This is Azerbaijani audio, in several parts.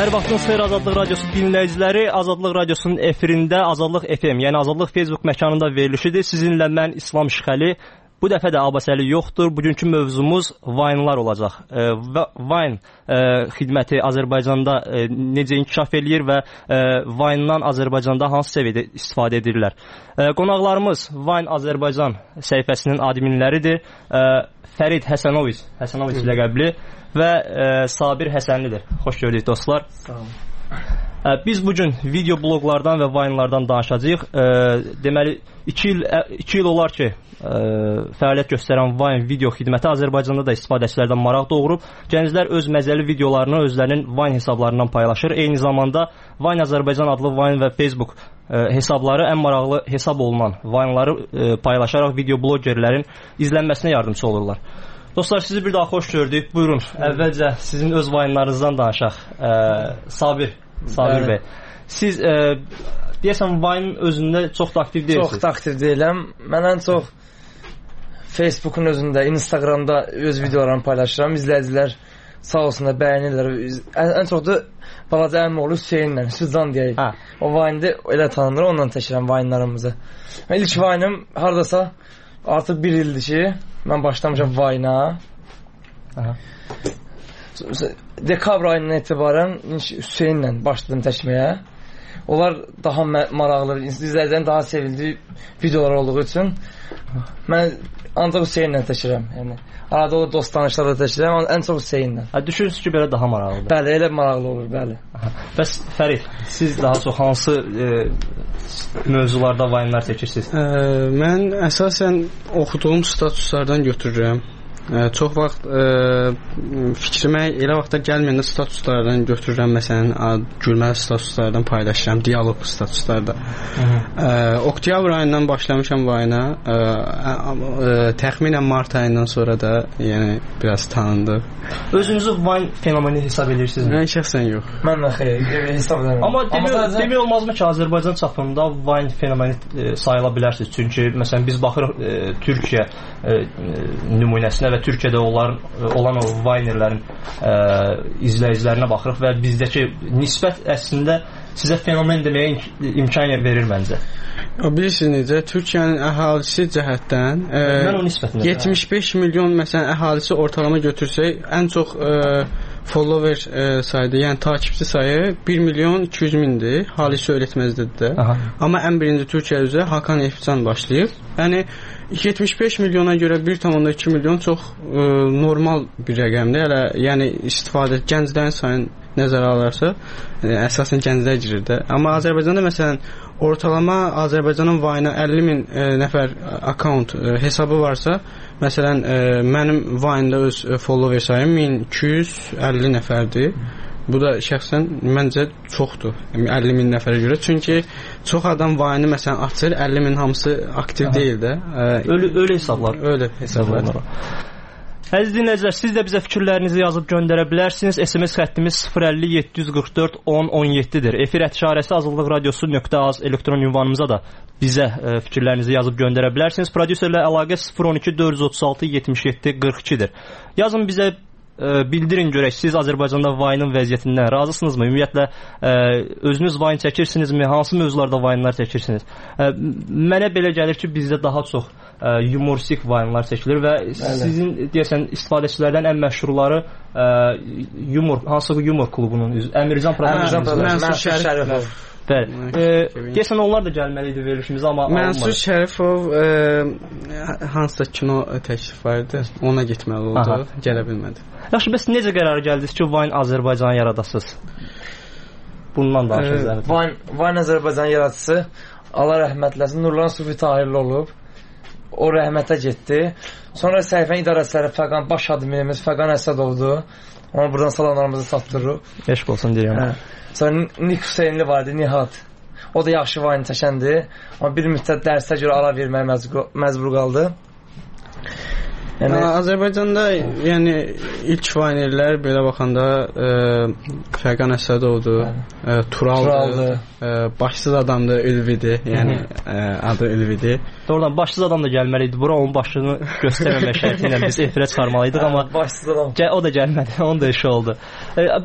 Hər vaxtınız xeyir Azadlıq Radiosu dinləyiciləri. Azadlıq Radiosunun efirində Azadlıq FM, yəni Azadlıq Facebook məkanında verilişidir. Sizinlə mən İslam Şıxəli. Bu dəfə də Abbasəli yoxdur. Bugünkü mövzumuz Vine-lar olacaq. Vine xidməti Azərbaycanda necə inkişaf eləyir və Vine-dan Azərbaycanda hansı səviyyədə istifadə edirlər? Qonaqlarımız Vine Azərbaycan səhifəsinin adminləridir. Fərid Həsənoviç ləqəbli və Sabir Həsənlidir. Xoş gördük dostlar. Sağ olun. Biz bugün video bloqlardan və Vine-lardan danışacağıq. Deməli 2 il olar ki fəaliyyət göstərən Vine video xidməti Azərbaycanda da istifadəçilərdən maraq doğurub. Gənclər öz məzəli videolarını özlərinin Vine hesablarından paylaşır. Eyni zamanda Vine Azərbaycan adlı Vine və Facebook hesabları ən maraqlı hesab olunan Vine-ları paylaşaraq video blogerlərin izlənməsinə yardımçı olurlar. Dostlar, sizi bir daha xoş gördük. Buyurun, əvvəlcə sizin öz Vine-larınızdan danışaq. Sabir bəy. Siz deyəsən Vine özündə çox da aktiv deyilsiniz. Çox da aktiv deyiləm. Mən ən çox Facebook'un özündə, Instagramda öz videolarımı paylaşıram. İzləyicilər sağ olsunlar, bəyənirlər. Ən çox da balaca əmim oğlu Hüseynlə, Hüsuzcan deyək. O Vine'də elə tanınır, ondan təşkiləm Vine'larımızı. İlk Vine'ım haradasa artıq 1 ildir ki, mən başlamışam Vine'a. Dekabr ayından etibarən Hüseynlə başladım təşkiməyə. Onlar daha maraqlı, izləyicilərin daha sevildiyi videolar olduğu üçün mən ancaq Hüseynlə təşkiləm. Yəni arada o dost tanışlarla təşkiləm, amma ən çox Hüseynlə. Düşünürsünüz ki, belə daha maraqlıdır. Bəli, elə maraqlı olur, bəli. Bəs Fərid, siz daha çox hansı mövzularda Vine-lar çəkirsiniz? Mən əsasən oxuduğum statuslardan götürürəm. Çox vaxt fikrimə elə vaxtda gəlməyəndə statuslardan götürürəm. Məsələn, gülməli statuslardan paylaşıram, dialoq statuslarda. Oktyabr ayından başlamışam Vine-a. Təxminən mart ayından sonra da yəni biraz tanındı. Özünüzü Vine fenomeni hesab edirsinizmi? Mən şəxsən yox. Mən də xeyr, hesab edirəm. Amma demək olmazmı ki, Azərbaycan çapında Vine fenomeni sayıla bilərsiniz? Çünki məsələn biz baxırıq Türkiyə nümunəsinə və Türkiyədə olan o Vinerlərin izləyicilərinə baxırıq və bizdəki nisbət əslində sizə fenomen deməyə imkan verir məncə. Bilirsiniz necə, Türkiyənin əhalisi cəhətdən 75 milyon məsələn əhalisi ortalama götürsək, ən çox follower sayıdır, yəni takipçi sayı 1 milyon 200 mindir, halisi öyrətməzdir də. Amma ən birinci Türkiyə üzrə Hakan Elifcan başlayıb. Yəni 75 milyona görə 1,2 milyon çox normal bir rəqəmdir. Yəni istifadə gənclərin sayını nəzərə alırsa, əsasən gənclər girir də. Amma Azərbaycanda məsələn ortalama Azərbaycanın Vine-a 50 min nəfər account hesabı varsa, məsələn mənim Vine-da öz follower sayım 1250 nəfərdir. Bu da şəxsən məncə çoxdur, 50 min nəfərə görə. Çünki çox adam Vine-i məsələn açır, 50 min hamısı aktiv deyil də. Öyle hesablar. Öyle hesablar. Əziz dinləyicilər, siz də bizə fikirlərinizi yazıb göndərə bilərsiniz. SMS xəttimiz 050 744 10 17-dir. Efir @şarəsi azadlıqradiosu.az elektron ünvanımıza da bizə fikirlərinizi yazıb göndərə bilərsiniz. Prodüserlə əlaqə 012 436 77 42-dir. Yazın bizə, bildirin görək, siz Azərbaycanda Vine-ın vəziyyətindən razısınızmı? Ümumiyyətlə, özünüz Vine çəkirsinizmi? Hansı mövzularda Vine-lar çəkirsiniz? Mənə belə gəlir ki, bizdə daha çox humoristik Vine-lar çəkilir və sizin deyəsən istifadəçilərdən ən məşhurları hansı humor klubunun Əmircan Mənsur Şərifov. Bəli. Deyəsən onlar da gəlməli idi verilişimizə, amma Mənsur Şərifov hansısa kino təklif vardı, ona getməli oldu, gələ bilmədi. Yaxşı, bəs necə qərara gəldiniz ki, Vine Azərbaycanı yaradasınız? Bundan danışacağız. Vine Azərbaycan yaradıcısı Allah rəhmət eləsin Nurlan Sufi Tahirli olub. O rəhmətə getdi. Sonra səhifənin idarəçiləri Fəqan baş adminimiz Fəqan Əsədovdur. Ona buradan salamlarımızı çatdırırıq. Eşq olsun deyirəm. Sonra Nik Hüseynli vardı, Nihat. O da yaxşı Vine çəkəndir. Amma bir müddət dərsə görə ara verməyə məcbur qaldı. Yəni Azərbaycanda yəni ilk Vinerlər belə baxanda Fəqan Əsədovdur, Turaldır, başsız adamdır, Ülvidir. Yəni adı Ülvidir. Doğrudan başsız adam da gəlməli idi. Bura onun başını göstərməmək şərti ilə biz efirə çıxarmalıydıq, amma başsız adam. O da gəlmədi. Onun da işi oldu.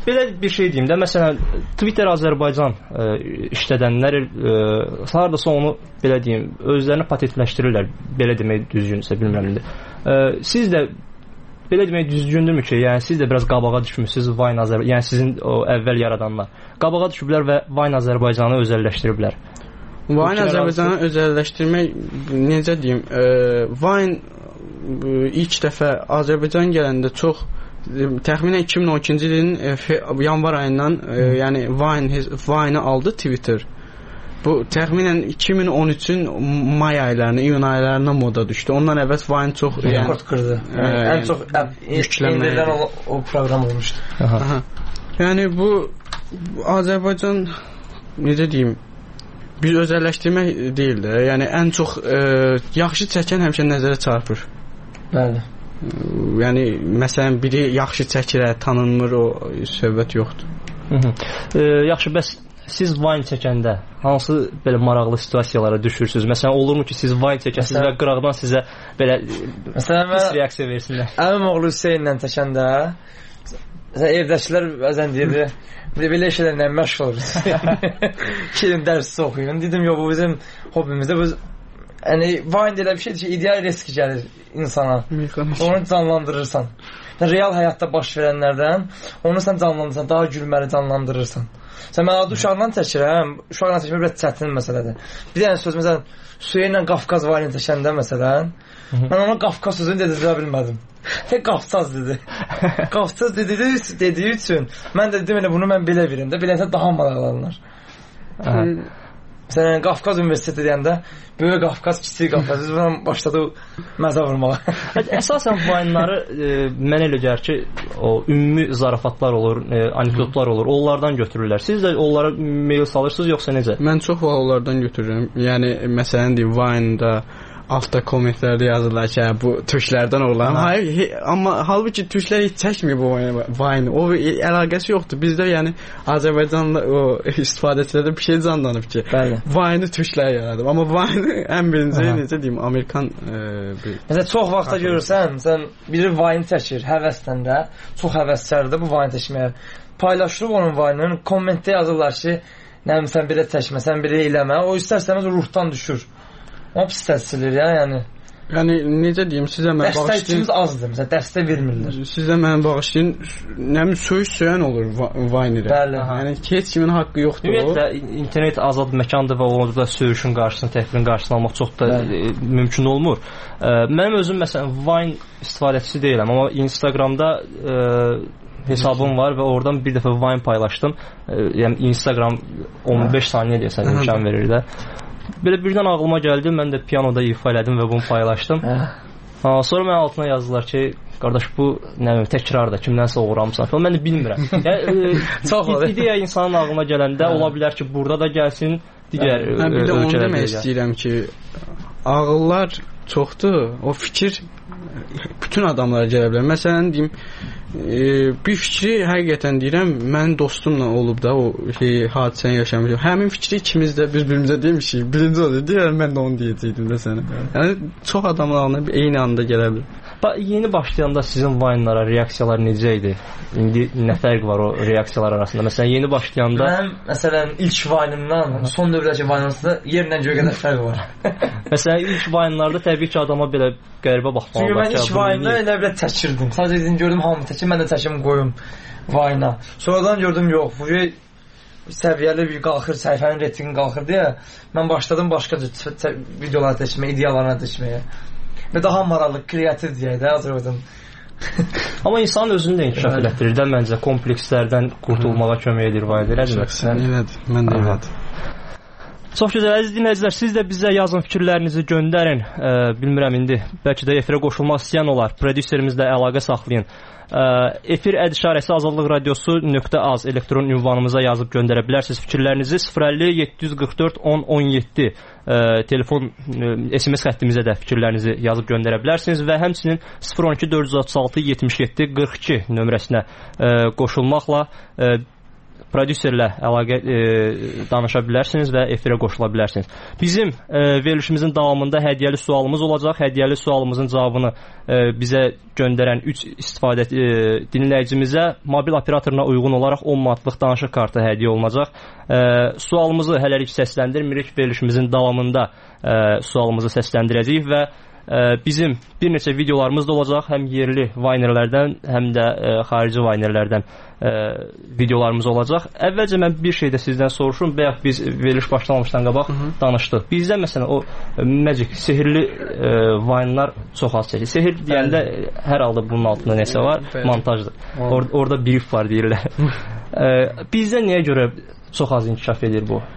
belə bir şey deyim də, məsələn, Twitter Azərbaycan işlədənlər hardasa onu belə deyim, özlərini patentləşdirirlər, belə demək düzgündürsə, bilmirəm indi. Siz də belə demək düzgündürmü ki, yəni siz də biraz qabağa düşmüsünüz Vine Azərbaycan, yəni sizin o əvvəl yaradanlar qabağa düşüblər və Vine Azərbaycanı özəlləşdiriblər. Vine Azərbaycanı özəlləşdirmək, necə deyim, Vine ilk dəfə Azərbaycan gələndə çox təxminən 2012-ci ilin yanvar ayından yəni Vine-i aldı Twitter. Bu təxminən 2013-ün may aylarına, iyun aylarına moda düşdü. Ondan əvvəl Vine çox rekord qırdı. Ən çox indirilən o proqram olmuşdu. Yəni bu Azərbaycan necə deyim, bir özəlləşdirmək deyil də. Yəni ən çox yaxşı çəkən həmişə nəzərə çarpır. Bəli. Yəni məsələn biri yaxşı çəkir, tanınmır, o söhbət yoxdur. Yaxşı, bəs siz Vine çəkəndə hansı belə maraqlı situasiyalara düşürsünüz? Məsələn, olurmu ki, siz Vine çəkəsiniz və qıraqdan sizə belə pis reaksiya versinlər? Əmim oğlu Hüseynlə çəkəndə evdəkilər bəzən deyirdi, belə şeylərlə məşğul oluruz. Kilim dərsi oxuyun. Dedim, yox, bu bizim hobimizdə. Yəni, Vine elə bir şeydir ki, ideal risk gəlir insana. Onu canlandırırsan. Real həyatda baş verənlərdən onu sən canlandırırsan, daha gülməli canlandırırsan. Sən mən adı uşaqdan çəkirəm, uşaqdan çəkmək biraz çətin məsələdir. Bir dənə söz, məsələn, Suyeylə Qafqaz Vine çəkəndə, məsələn, mən ona Qafqaz sözünü dedirə bilmədim. Qafçaz dedi. Qafçaz dediyi üçün mən də dedim, elə bunu mən belə verim də, beləcə daha maraqlanırlar. Məsələn, Qafqaz Universiteti deyəndə, böyük Qafqaz, kiçik Qafqaz, biz bundan başladı məzə vurmağa. Əsasən Vine-ları mənə elə gəlir ki, o ümumi zarafatlar olur, anekdotlar olur, onlardan götürürlər. Siz də onlara mail salırsınız, yoxsa necə? Mən çox vaxt onlardan götürürüm. Yəni, məsələn deyim, Vine-da altta kommentlərdə yazırlar ki, bu türklərdən oğlan. Hayır, amma halbuki türklər heç çəkmir bu Vine. O əlaqəsi yoxdur. Bizdə yəni Azərbaycanla o istifadəçilərdə bir şey canlanıb ki, Vine-i türklər yaradıb. Amma Vine ən birinci necə deyim, Amerikan Məsələn, çox vaxtda görürsən, sən biri Vine çəkir, həvəsdən də, çox həvəskardır bu Vine çəkməyə. Paylaşılıb onun Vine-ın, kommentdə yazırlar ki, nə bileyim, sən belə çəkmə, sən belə eləmə. O istərsəniz ruhdan düşür. O pis təsirlir ya, yəni. Yəni, necə deyim, sizə mən bağışlayın... Dəstəkçimiz azdır, məsələn, dəstək vermirlər. Sizə mən bağışlayın, nəmin söyüş-söyən olur Vine-ilə. Bəli. Yəni, heç kimin haqqı yoxdur. Ümumiyyətlə, internet azad məkandır və orada söyüşün qarşısını, təhqirin qarşısını almaq çox da mümkün olmur. Mənim özüm, məsələn, Vine istifadəçisi deyiləm, amma Instagramda hesabım var və oradan bir dəfə Vine paylaşdım. Yəni, Instagram 15 saniyə deyəsən imkan verir də. Belə birdən ağlıma gəldi, mən də pianoda ifa elədim və bunu paylaşdım. Sonra mən altına yazdılar ki, qardaş, bu təkrardır, kimdənsə uğramısan falan. Mən də bilmirəm. Yəni, ideya insanın ağlına gələndə ola bilər ki, burada da gəlsin, digər ölkələrdə. Bir də onu demək istəyirəm ki, ağıllar çoxdur, o fikir bütün adamlara gələ bilər. Məsələn, deyim, bir fikri həqiqətən deyirəm, mənim dostumla olub da o hadisəni yaşamışam. Həmin fikri ikimiz də bir-birimizə demişik. Birinci oldu, deyirəm, mən də onu deyəcəkdim də sənə. Yəni, çox adamın ağlına eyni anda gələ bilir. Yeni başlayanda sizin Vine-lara reaksiyalar necə idi? İndi nə fərq var o reaksiyalar arasında? Məsələn, yeni başlayanda... Mənim, məsələn, ilk Vine-imdan, son dövrədəki Vine-ımda yerlə göyə qədər fərq var. Məsələn, ilk Vine-larda təbii ki, adama belə qəribə baxmalı. Çünki mən ilk Vine-da elə belə təkirdim. Sadəcə dedim, gördüm, hamı təkir, mən də təkim qoyum Vine-a. Sonradan gördüm, yox, bu səviyyəli bir qalxır, səhifənin reytingi qalxır deyə mən başladım başqa videolar təşməyə, ideyalarına təşməyə. Və daha maraqlı, kreativ deyək də, Azərbaycan. Amma insanın özünü də inkişaf elətdirir də, məncə, komplekslərdən qurtulmağa kömək edir Vine, elədir? Elədir, mən də elədir. Çox gözəl, əziz dinləyicilər, siz də bizə yazın, fikirlərinizi göndərin. Bilmirəm, indi bəlkə də efirə qoşulmaq istəyən olar. Prodüserimizlə əlaqə saxlayın. Efir ədişarəsi azadlıqradiosu.az elektron ünvanımıza yazıb göndərə bilərsiniz fikirlərinizi. 050-744-10-17 telefon SMS xəttimizə də fikirlərinizi yazıb göndərə bilərsiniz və həmçinin 012-436-77-42 nömrəsinə qoşulmaqla prodüserlə əlaqə danışa bilərsiniz və efirə qoşula bilərsiniz. Bizim verilişimizin davamında hədiyyəli sualımız olacaq. Hədiyyəli sualımızın cavabını bizə göndərən 3 istifadə dinləyicimizə mobil operatoruna uyğun olaraq 10 manatlıq danışıq kartı hədiyyə olunacaq. Sualımızı hələlik səsləndirmirik. Verilişimizin davamında sualımızı səsləndirəcəyik və bizim bir neçə videolarımız da olacaq. Həm yerli Vinerlərdən, həm də xarici Vinerlərdən videolarımız olacaq. Əvvəlcə mən bir şey də sizdən soruşum. Bayaq biz veriliş başlamamışdan qabaq danışdıq. Bizdə məsələn o magic, sehirli Vine'lar çox az çəkir. Sehir deyəndə hər halda bunun altında nəsə var, montajdır. Orada brief var deyirlər. Bizdə niyə görə çox az inkişaf edir bu?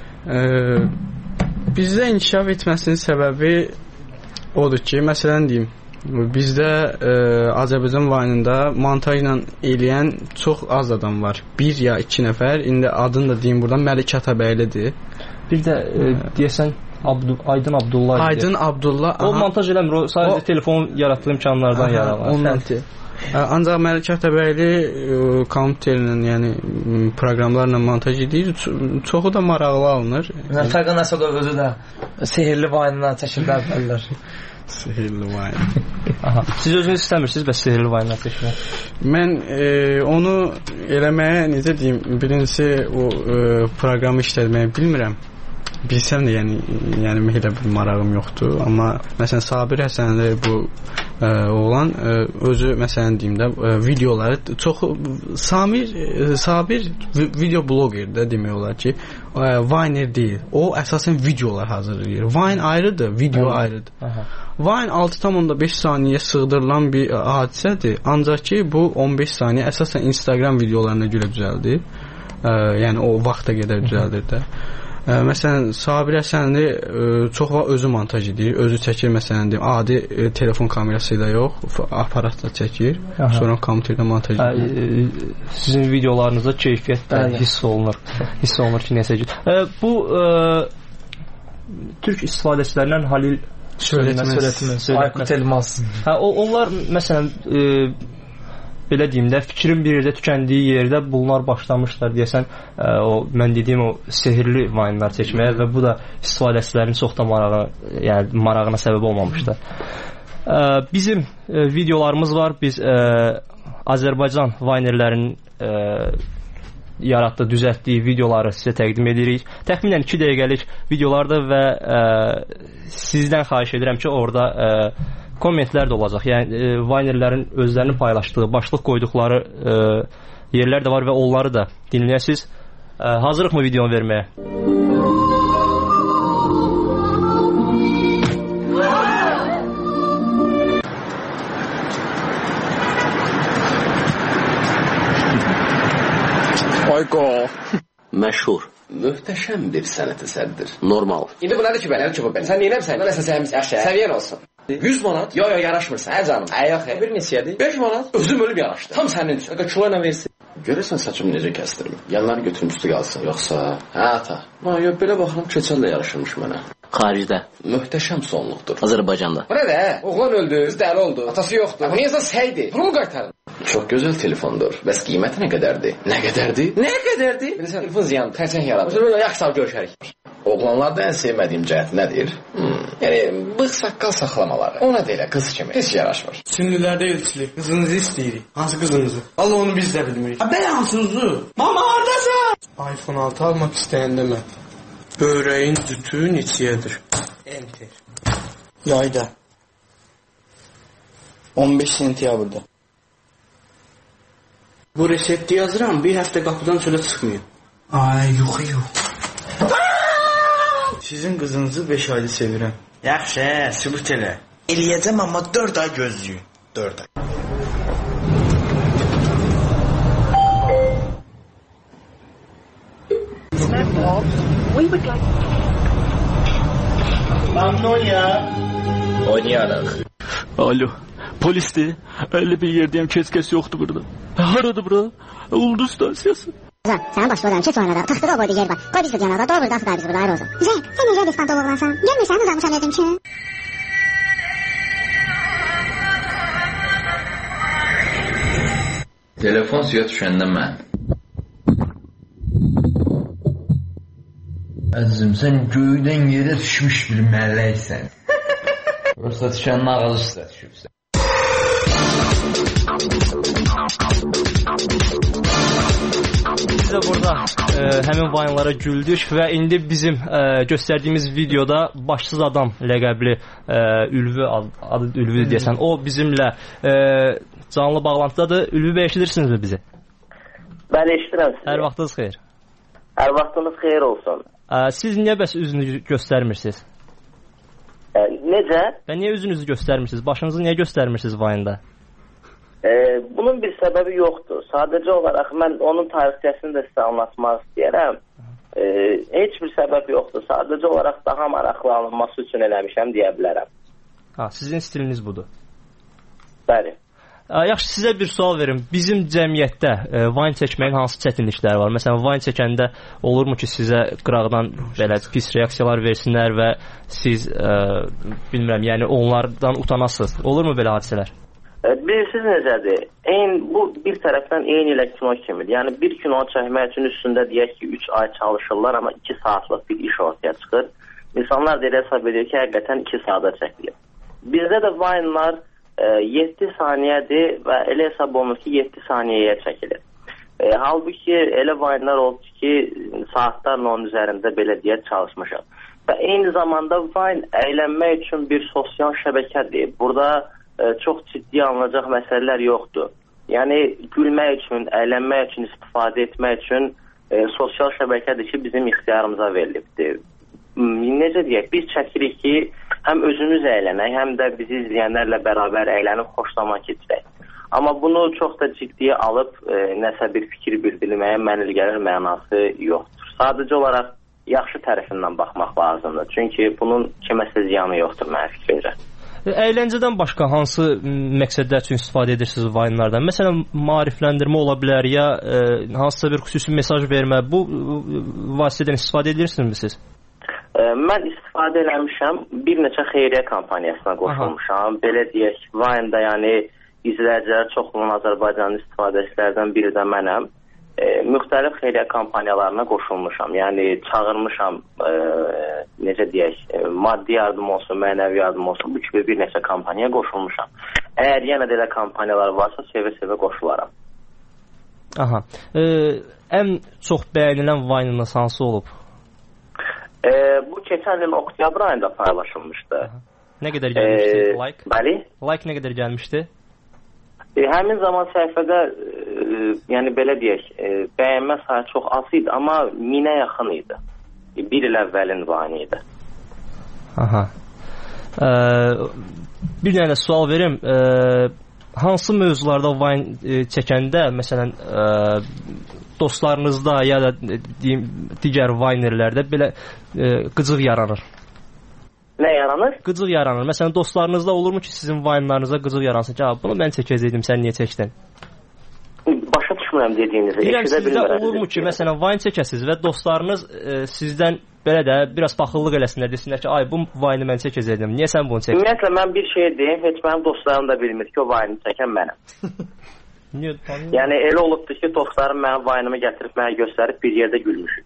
Bizdə inkişaf etməsinin səbəbi odur ki, məsələn deyim, bizdə Azərbaycan Vine'ında montajla eləyən çox az adam var. 1 ya 2 nəfər. İndi adını da deyim buradan, Məlik Atabəylidir. Bir də deyəsən Aydın Abdullah. Aydın Abdullah. O montaj eləmir, o sadəcə telefon yaratdığı imkanlardan yararlanır. Ancaq Məlik Atabəyli kompüterlə, yəni proqramlarla montaj edir. Çoxu da maraqlı alınır. Fərqan Əsədov özü də sehirli Vine'dan çəkirlər bilər. Sehirli Vine. Aha. Siz özünüz istəmirsiniz bəs sehirli Vine'dan çəkmək? Mən onu eləməyə necə deyim, birincisi o proqramı işlətməyi bilmirəm. Bilsəm də yəni elə bir marağım yoxdur, amma məsələn Sabir Həsənli bu oğlan özü məsələn deyim də videoları çox Sabir video bloqerdir demək olar ki, Viner deyil. O əsasən videolar hazırlayır. Vine ayrıdır, video ayrıdır. Vine 6,5 saniyə sığdırılan bir hadisədir. Ancaq ki bu 15 saniyə əsasən Instagram videolarına görə düzəldir. Yəni o vaxta qədər düzəldir də. Məsələn, Sabir Həsənli çox vaxt özü montaj edir, özü çəkir, məsələn deyim, adi telefon kamerası ilə yox, aparatla çəkir, sonra kompüterdə montaj edir. Sizin videolarınızda keyfiyyət də hiss olunur ki, nəsə ki. Bu türk istifadəçilərindən Halil Söylətmə, Aykut Elmas. Onlar məsələn belə deyim də, fikrin bir yerdə tükəndiyi yerdə bunlar başlamışlar deyəsən, mən dediyim o sehirli Vine'lar çəkməyə və bu da istifadəçilərin çox da marağına səbəb olmamışdır. Bizim videolarımız var. Biz Azərbaycan Vinerlərinin yaratdığı, düzəltdiyi videoları sizə təqdim edirik. Təxminən 2 dəqiqəlik videolardır və sizdən xahiş edirəm ki, orada kommentlər də olacaq. Yəni Vinerlərin özlərinin paylaşdığı, başlıq qoyduqları yerlər də var və onları da dinləyəsiniz. Hazırlıqmı videonu verməyə? Ayqo. Məşhur, möhtəşəm bir sənət əsərdir. Normal. İndi bu nədir ki, belə ki, bu belə? Sən neynəmsən? Nəsə səviyyən olsun. 100 manat? Yo, yaraşmırsan. Canım. Yox, bir neçədir? 5 manat. Özüm ölüb yaraşdı. Tam sənin üçün. Kilo ilə versin. Görürsən saçımı necə kəsdirim? Yanları götürüm üstü qalsın. Yoxsa, ata. Yox, belə baxıram, keçəllə yaraşırmış mənə. Xaricdə. Möhtəşəm sonluqdur. Azərbaycanda. Bu nədə? Oğlan öldü, dəli oldu. Atası yoxdur. Bu neyəsə səydi. Bunu mu qaytarın? Çox gözəl telefondur. Bəs qiyməti nə qədərdir? Nə qədərdir? Nə qədərdir? Bilirsən, telefon ziyanı, xərçəng yaradır. Böyle yaxşı görüşərik. Oğlanlarda ən sevmədiyim cəhət nədir? Yəni, bığ saqqal saxlamaları. Ona da elə qız kimi. Heç yaraşmır. Çinlilərdə elçilik. Qızınızı istəyirik. Hansı qızınızı? Allah onu biz də bilmirik. Bəy hansınızı? Mama, haradasın? iPhone 6 almaq istəyəndə mən. Böreğin cütü neçəyədir? Enter. Yayda. 15 sentyabrda. Bu resepti yazıram, bir həftə qapıdan çölə çıxmayın. Ay, yox. Sizin qızınızı 5 ayda sevirəm. Yaxşı, sübut elə. Eləyəcəm, amma 4 ay gözləyin. 4 ay. Magnolia. Oynayarıq. Alo, polisdir. 51 yerdəyəm, keç yoxdur burada. Haradır bura? Ulduz stansiyası. Sənin başlayacağım, keç oynada. Taxtıda o boyda yer var. Qoy biz də yanada, doğru buradan sıra biz burada, ayrı olsun. Sən necə destan oğlansan? Gəlmirsən, uzanmışam dedim ki. Telefon suya düşəndə mən Əzizim, sən göydən yerə düşmüş bir mələksən. Yoxsa düşənin ağacı üstə düşübsən. Biz də burada həmin vayınlara güldük və indi bizim göstərdiyimiz videoda başsız adam ləqəbli Ülvi, adı Ülvi deyəsən, o bizimlə canlı bağlantıdadır. Ülvi bəy, eşidirsinizmi bizi? Bəli, eşidirəm sizi. Hər vaxtınız xeyir. Hər vaxtınız xeyir olsun. Siz niyə bəs üzünüzü göstərmirsiniz? Necə? Və niyə üzünüzü göstərmirsiniz? Başınızı niyə göstərmirsiniz vayında? Bunun bir səbəbi yoxdur. Sadəcə olaraq mən onun tarixçəsini də sizə anlatmaq istəyərəm. Heç bir səbəb yoxdur. Sadəcə olaraq daha maraqlı alınması üçün eləmişəm deyə bilərəm. Sizin stiliniz budur. Bəli. Yaxşı, sizə bir sual verim. Bizim cəmiyyətdə vayn çəkməyin hansı çətinlikləri var? Məsələn, vayn çəkəndə olurmu ki, sizə qıraqdan belə pis reaksiyalar versinlər və siz, bilmirəm, yəni onlardan utanasınız? Olurmu belə hadisələr? Bilirsiniz necədir? Bu bir tərəfdən eyni ilə kino kimidir. Yəni bir kino çəkmək üçün üstündə deyək ki, 3 ay çalışırlar, amma 2 saatlıq bir iş ortaya çıxır. İnsanlar da elə hesab edir ki, həqiqətən 2 saata çəkilir. Bizdə də vaynlar 7 saniyədir və elə hesab olunur ki, 7 saniyəyə çəkilir. Halbuki elə vaynlar oldu ki, saatlarla onun üzərində belə deyək çalışmışam. Və eyni zamanda vayn əylənmək üçün bir sosial şəbəkədir. Burada çox ciddi alınacaq məsələlər yoxdur. Yəni gülmək üçün, əylənmək üçün, istifadə etmək üçün sosial şəbəkədir ki, bizim ixtiyarımıza verilibdir. Necə deyək, biz çəkirik ki, həm özümüz əylənək, həm də bizi izləyənlərlə bərabər əylənib xoş zaman keçirək. Amma bunu çox da ciddiyə alıb nəsə bir fikir bildirməyə mənil gəlir mənası yoxdur. Sadəcə olaraq yaxşı tərəfindən baxmaq lazımdır. Çünki bunun kiməsə ziyanı yoxdur mənim fikrimcə. Əyləncədən başqa hansı məqsədlər üçün istifadə edirsiniz vayınlardan? Məsələn, maarifləndirmə ola bilər ya hansısa bir xüsusi mesaj vermə. Bu vasitədən istifadə edirsinizmi siz? Mən istifadə eləmişəm. Bir neçə xeyriyyə kampaniyasına qoşulmuşam. Belə deyək, vayında yəni izləyicilər çoxluğun Azərbaycanın istifadəçilərdən biri də mənəm. Müxtəlif xeyriyyə kampaniyalarına qoşulmuşam. Yəni çağırmışam, necə deyək, maddi yardım olsun, mənəvi yardım olsun, bu kimi bir neçə kampaniyaya qoşulmuşam. Əgər yenə də elə kampaniyalar varsa, sevə-sevə qoşularam. Ən çox bəyənilən vaynınız hansı olub? Bu keçən il oktyabr ayında paylaşılmışdı. Nə qədər gəlmişdi like? Bəli. Like nə qədər gəlmişdi? Həmin zaman səhifədə, yəni belə deyək, bəyənmə sayı çox az idi, amma 1000-ə yaxın idi. Bir il əvvəlin vayını idi. Bir dənə sual verim. Hansı mövzularda vayn çəkəndə, məsələn, dostlarınızda ya da digər vaynerlərdə belə qıcıq yaranır? Nə yaranır? Qıcıq yaranır. Məsələn, dostlarınızda olurmu ki, sizin vayınlarınıza qıcıq yaransın ki, bunu mən çəkəcəkdim, sən niyə çəkdin? Başa düşmürəm dediyinizi. Deyirəm, sizdə olurmu ki, məsələn, vayn çəkəsiniz və dostlarınız sizdən belə də biraz baxıllıq eləsinlər, desinlər ki, ay, bu vayını mən çəkəcəkdim, niyə sən bunu çəkdin? Ümumiyyətlə, mən bir şey deyim, heç mənim dostlarım da bilmir ki, o vayını çəkən mənəm. Yəni, elə olubdur ki, dostlarım mənim vayınımı gətirib, mənə göstərib bir yerdə gülmüşük.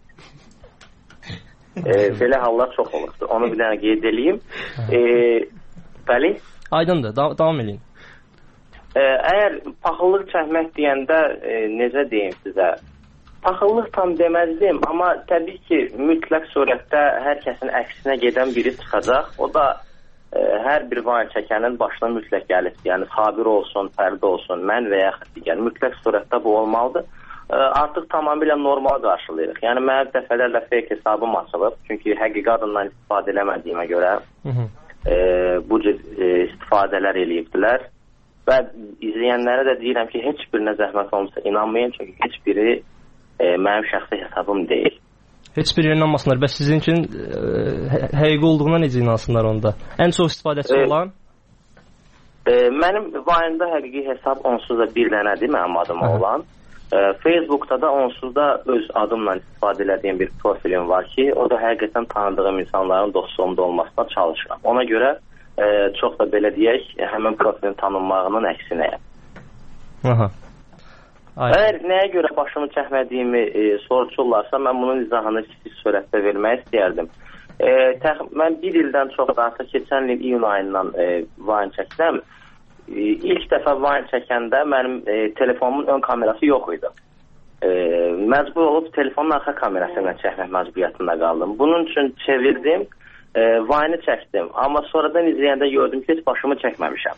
Belə hallar çox olubdur. Onu bir dənə qeyd edeyim. Bəli? Aydındır, davam edin. Əgər paxıllıq çəkmək deyəndə necə deyim sizə? Paxıllıq tam deməzdim, amma təbii ki, mütləq surətdə hər kəsin əksinə gedən biri çıxacaq. O da hər bir vayn çəkənin başına mütləq gəlib. Yəni Sabir olsun, Fərdi olsun, mən və yaxud digər. Mütləq surətdə bu olmalıdır. Artıq tamamilə normal qarşılayırıq. Yəni mənim dəfələrlə fake hesabım açılıb. Çünki həqiqi adından istifadə eləmədiyimə görə bu cür istifadələr eləyibdilər. Və izləyənlərə də deyirəm ki, heç birinə zəhmət olmasa inanmayın. Çünki heç biri mənim şəxsi hesabım deyil. Heç biri inanmasınlar. Bəs sizin üçün həqiqi olduğuna necə inansınlar onda? Ən çox istifadəçi olan? Mənim vayında həqiqi hesab onsuz da bir dənədir mənim adıma olan. Facebookda da onsuz da öz adımla istifadə edədiyim bir profilim var ki, o da həqiqətən tanıdığım insanların dostluğumda olmasına çalışıram. Ona görə çox da belə deyək, həmin profilin tanınmağının əksinəyəm. Əgər nəyə görə başımı çəkmədiyimi soruşurlarsa, mən bunun izahını kiçik sürətdə vermək istəyərdim. Mən bir ildən çox da keçən il iyun ayından Vine çəkdim. İlk dəfə Vine çəkəndə mənim telefonumun ön kamerası yox idi. Məcbur olub telefonun arxa kamerasıyla çəkmək məcburiyyətində qaldım. Bunun üçün çevirdim, Vine'ı çəkdim. Amma sonradan izləyəndə gördüm ki, heç başımı çəkməmişəm.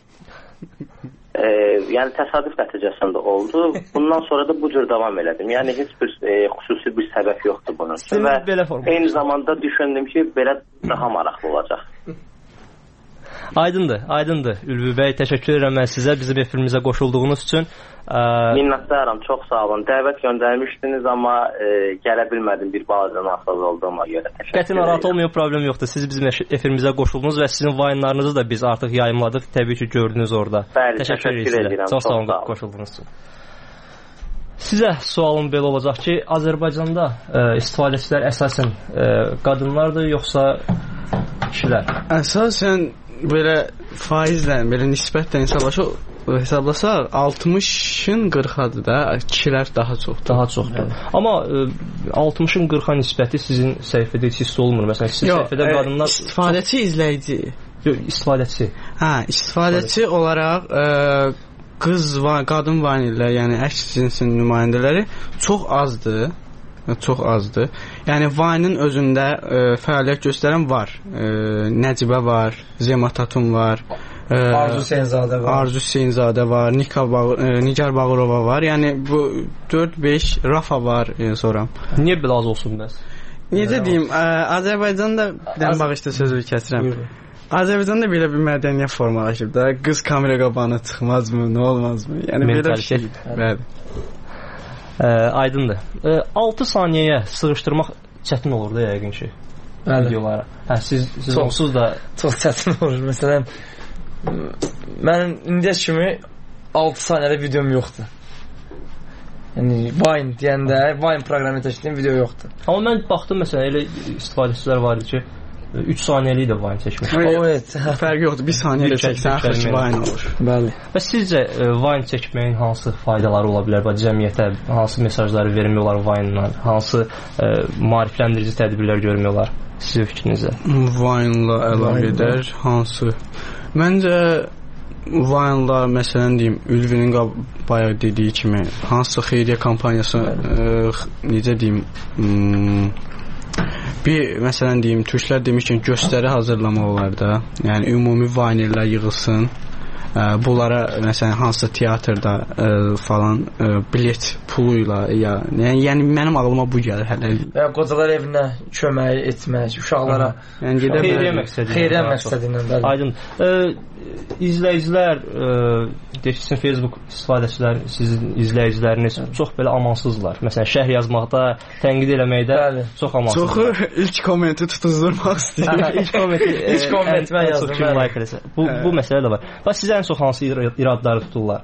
Yəni təsadüf nəticəsində oldu. Bundan sonra da bu cür davam elədim. Yəni heç bir xüsusi bir səbəb yoxdur bunun üçün. Və eyni zamanda düşündüm ki, belə daha maraqlı olacaq. Aydındır. Ülvi bəy, təşəkkür edirəm mən sizə bizim efirimizə qoşulduğunuz üçün. Minnətdaram, çox sağ olun. Dəvət göndərmişdiniz, amma gələ bilmədim bir balaca naxsaz olduğuma görə. Qəti narahat olmayın, problem yoxdur. Siz bizim efirimizə qoşuldunuz və sizin Vine'larınızı da biz artıq yayımladıq. Təbii ki, gördünüz orada. Bəli, təşəkkür edirəm. Çox sağ olun, qoşulduğunuz üçün. Sizə sualım belə olacaq ki, Azərbaycanda istifadəçilər əsasən qadınlardır, yoxsa kişilər? Əsasən belə faizlə, belə nisbətlə hesablasaq 60-ın 40-adır da, kişilər daha çoxdur. Amma 60-ın 40-a nisbəti sizin səhifədə heç hiss olmur. Məsələn, sizin səhifədə qadınlar istifadəçi, izləyici. Yox, istifadəçi. İstifadəçi olaraq qadın vanillər, yəni əks cinsin nümayəndələri çox azdır. Yəni Vine-ın özündə fəaliyyət göstərən var. Nəcibə var, Zema Tatun var, Arzu Hüseynzadə var, Nigar Bağırova var. Yəni bu 4-5 Rafa var sonra. Niyə belə az olsun bəs? Necə deyim, Azərbaycanda bir dənə bağışda sözü kəsirəm. Azərbaycanda belə bir mədəniyyət formalaşıb da, qız kamera qabağına çıxmazmı, nə olmazmı? Yəni belə bir şey. Bəli. Aydındır. 6 saniyəyə sığışdırmaq çətin olur da yəqin ki videolara. Siz onsuz da çox çətin olur. Məsələn, mənim indiyə kimi 6 saniyədə videom yoxdur. Yəni Vine deyəndə, Vine proqramı təşkil video yoxdur. Amma mən baxdım məsələn elə istifadəçilər var idi ki 3 saniyəlik də Vine çəkmiş. Evet, fərqi yoxdur. 1 saniyə ilə çəksən axırı Vine olur. Bəli. Və sizcə Vine çəkməyin hansı faydaları ola bilər? Cəmiyyətə hansı mesajları vermək olar Vine-la? Hansı maarifləndirici tədbirlər görmək olar? Sizin fikrinizə? Vine-la əlaqədar hansı? Məncə Vine-la məsələn deyim, Ülvinin bayaq dediyi kimi hansı xeyriyyə kampaniyası necə deyim bir məsələn deyim, türklər demişkən göstəri hazırlamaq olar da. Yəni ümumi vanillər yığılsın. Bunlara məsələn hansısa teatrda falan bilet puluyla yəni mənim ağlıma bu gəlir hələ. Və qocalar evinə kömək etmək, uşaqlara. Yəni xeyriyyə məqsədi ilə. Aydın. İzləyicilər, sizin Facebook istifadəçilər, sizin izləyiciləriniz çox belə amansızlar. Məsələn, şərh yazmaqda, tənqid eləməkdə çox amansızlar. Çoxu ilk kommenti tutuzdurmaq istəyir. İlk kommenti mən yazdım. Bu məsələ də var. Bax, sizə ən çox hansı iradları tuturlar?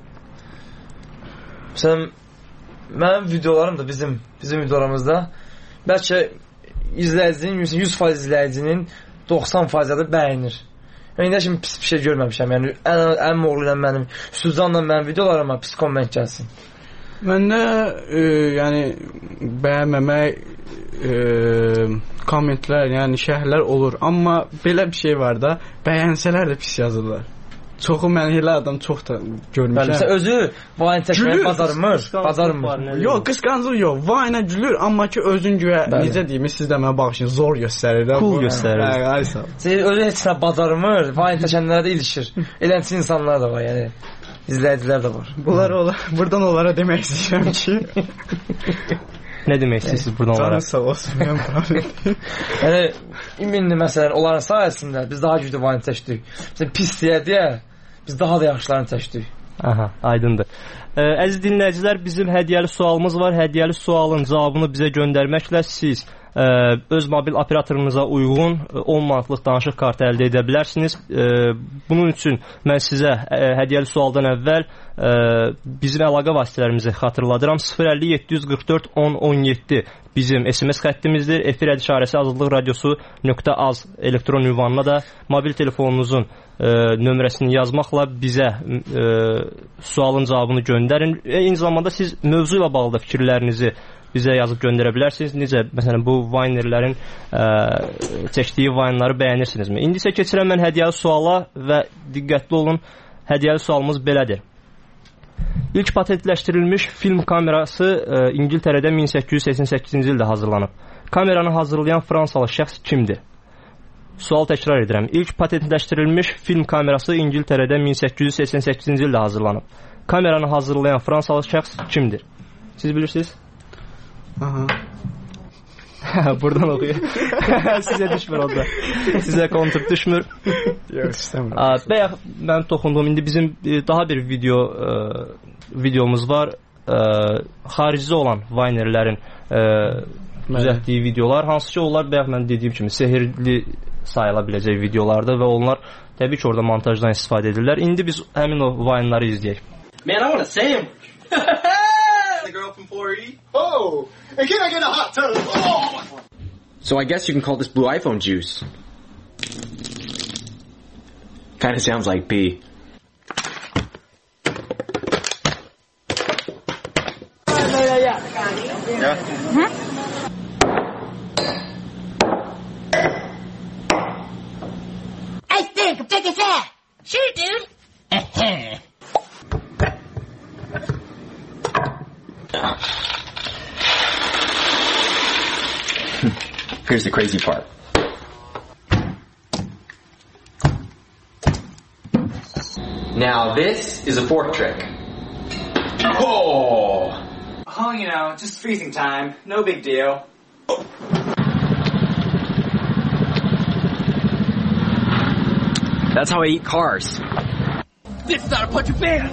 Məsələn, mənim videolarım da bizim videolarımızda bəlkə izləyicinin 100% izləyicinin 90%-də bəyənir. Yəni indi kimi pis bir şey görməmişəm. Yəni ən oğlu ilə mənim, Suzanla mənim videolarıma pis komment gəlsin. Məndə yəni bəyənməmək kommentlər, yəni şərhlər olur. Amma belə bir şey var da, bəyənsələr də pis yazırlar. Çoxu mən elə adam çox da görmüşəm. Bəli, özü Vine çəkməyi bacarmır. Yox, qısqanclıq yox. Vine gülür, amma ki özün güya necə deyim, siz də mənə baxın, zor göstərir də. Cool göstərir. Aysa. Özü heç nə bacarmır. Vine çəkənlərə də ilişir. Eləncə insanlar da var, yəni izləyicilər də var. Buradan onlara demək istəyirəm ki nə demək istəyirsiniz buradan onlara? Sağ olsun. Yəni indi məsələn onların sayəsində biz daha güclü Vine çəkdik. Məsələn pis deyə biz daha da yaxşılarını çəkdik. Aha, aydındır. Əziz dinləyicilər, bizim hədiyyəli sualımız var. Hədiyyəli sualın cavabını bizə göndərməklə siz öz mobil operatorunuza uyğun 10 manatlıq danışıq kartı əldə edə bilərsiniz. Bunun üçün mən sizə hədiyyəli sualdan əvvəl bizim əlaqə vasitələrimizi xatırladıram. 050-744-10-17 bizim SMS xəttimizdir. Efir işarəsi Azadlıq Radiosu.az elektron ünvanına da mobil telefonunuzun nömrəsini yazmaqla bizə sualın cavabını göndərin. Eyni zamanda siz mövzu ilə bağlı fikirlərinizi bizə yazıb göndərə bilərsiniz. Necə, məsələn, bu Vinerlərin çəkdiyi Vine'ları bəyənirsinizmi? İndi isə keçirəm mən hədiyyəli suala və diqqətli olun, hədiyyəli sualımız belədir. İlk patentləşdirilmiş film kamerası İngiltərədə 1888-ci ildə hazırlanıb. Kameranı hazırlayan Fransalı şəxs kimdir? Sual təkrar edirəm. İlk patentləşdirilmiş film kamerası İngiltərədə 1888-ci ildə hazırlanıb. Kameranı hazırlayan Fransalı şəxs kimdir? Siz bilirsiniz? Aha. Buradan oxuyur. Sizə düşmür onda. Sizə kontur düşmür. Yox, istəmirəm. Bayaq mən toxundum. İndi bizim daha bir videomuz var. Xaricdə olan Vinerlərin düzəltdiyi videolar. Hansı ki, onlar bayaq mən dediyim kimi sehirli sayıla biləcək videolardır və onlar təbii ki, orada montajdan istifadə edirlər. İndi biz həmin o Vine'ları izləyək. Man, I want a sandwich. The girl from 4E. Oh, and can I get a hot tub? Oh! So I guess you can call this blue iPhone juice. Kind of sounds like pee. Yeah. I think I'm taking fat. Sure, dude. Here's the crazy part. Now this is a fork trick. Oh! Oh, you know, just freezing time. No big deal. That's how I eat cars. This is not a punch of fan.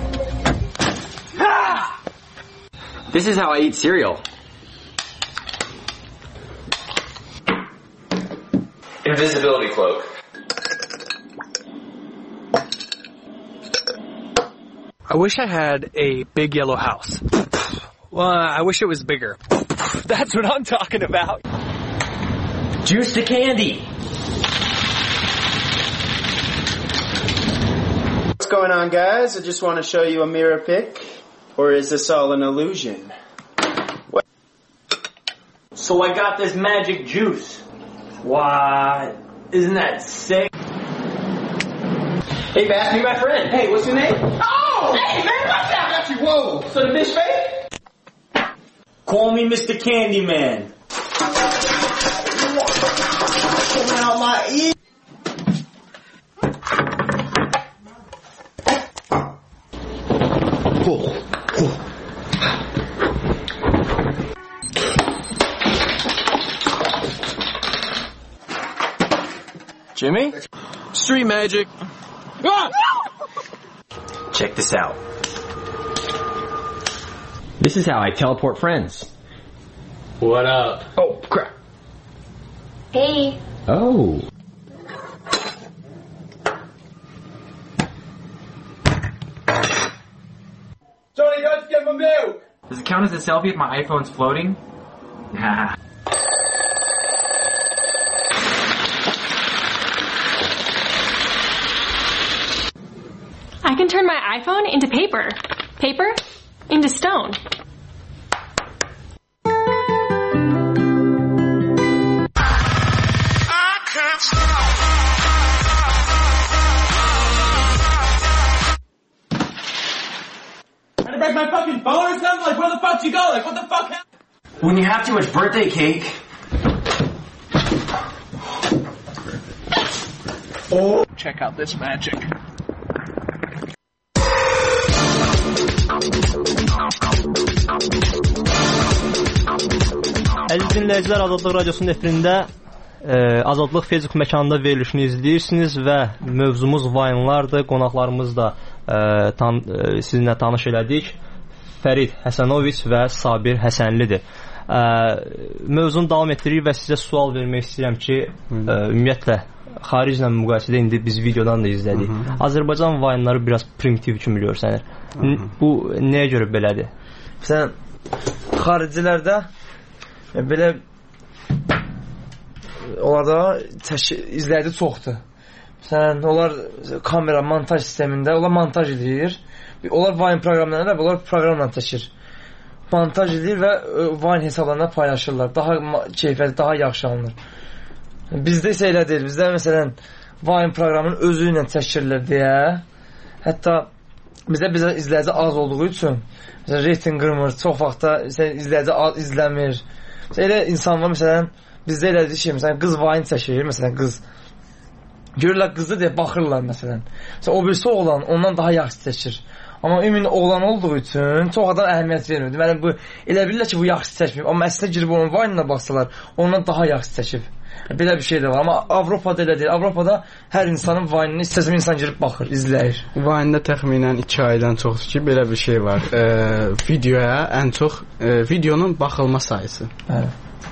Ah! This is how I eat cereal. Invisibility cloak. I wish I had a big yellow house. Well, I wish it was bigger. That's what I'm talking about. Juice to candy. What's going on, guys? I just want to show you a mirror pic. Or is this all an illusion? What? So I got this magic juice. Why? Isn't that sick? Hey, Bass, meet my friend. Hey, what's your name? Oh! Hey, man, what's that? Got you, whoa! So the bitch fake? Call me Mr. Candyman. Coming out my ear. Jimmy? Street magic. Check this out. This is how I teleport friends. What up? Oh, crap. Hey. Oh. Johnny, go to get my milk! Does it count as a selfie if my iPhone's floating? Nah. I can turn my iPhone into paper. Paper into stone. Trying to break my fucking phone or something? Like, where the fuck you go? Like, what the fuck happened? When you have too much birthday cake. Oh. Check out this magic. Əziz dinləyicilər, Azadlıq Radiosunun efirində Azadlıq Facebook məkanında verilişini izləyirsiniz və mövzumuz Vine'lardır. Qonaqlarımız da sizinlə tanış elədik. Fərid Həsənoviç və Sabir Həsənlidir. Mövzunu davam etdiririk və sizə sual vermək istəyirəm ki, ümumiyyətlə xariclə müqayisədə indi biz videodan da izlədik. Azərbaycan Vine'ları biraz primitiv kimi görsənir. Bu nəyə görə belədir? Məsələn, xaricilərdə belə onlarda izləyici çoxdur. Məsələn, onlar kamera, montaj sistemində, onlar montaj edir. Onlar Vine proqramlarında və onlar proqramla çəkir. Montaj edir və Vine hesablarında paylaşırlar. Daha keyfiyyətli, daha yaxşı alınır. Bizdə isə elə deyil. Bizdə məsələn Vine proqramının özü ilə çəkirilir deyə. Hətta bizdə izləyici az olduğu üçün məsələn reyting qırmır, çox vaxtda izləyici az izləmir. Elə insan var məsələn bizdə elə deyir ki, məsələn qız Vine çəkir, məsələn qız görürlər qızdır deyə baxırlar məsələn. Məsələn o birisi oğlan ondan daha yaxşı çəkir. Amma ümumi oğlan olduğu üçün çox adam əhəmiyyət vermir. Deməli bu elə bilirlər ki, bu yaxşı çəkmir. Amma əslində girib onun Vine-ına baxsalar, ondan daha yaxşı çəkib. Belə bir şey də var. Amma Avropada elə deyil. Avropada hər insanın Vine-ini istəsəm insan girib baxır, izləyir. Vine-də təxminən 2 aydan çoxdur ki, belə bir şey var. Videoya ən çox videonun baxılma sayısı. Bəli.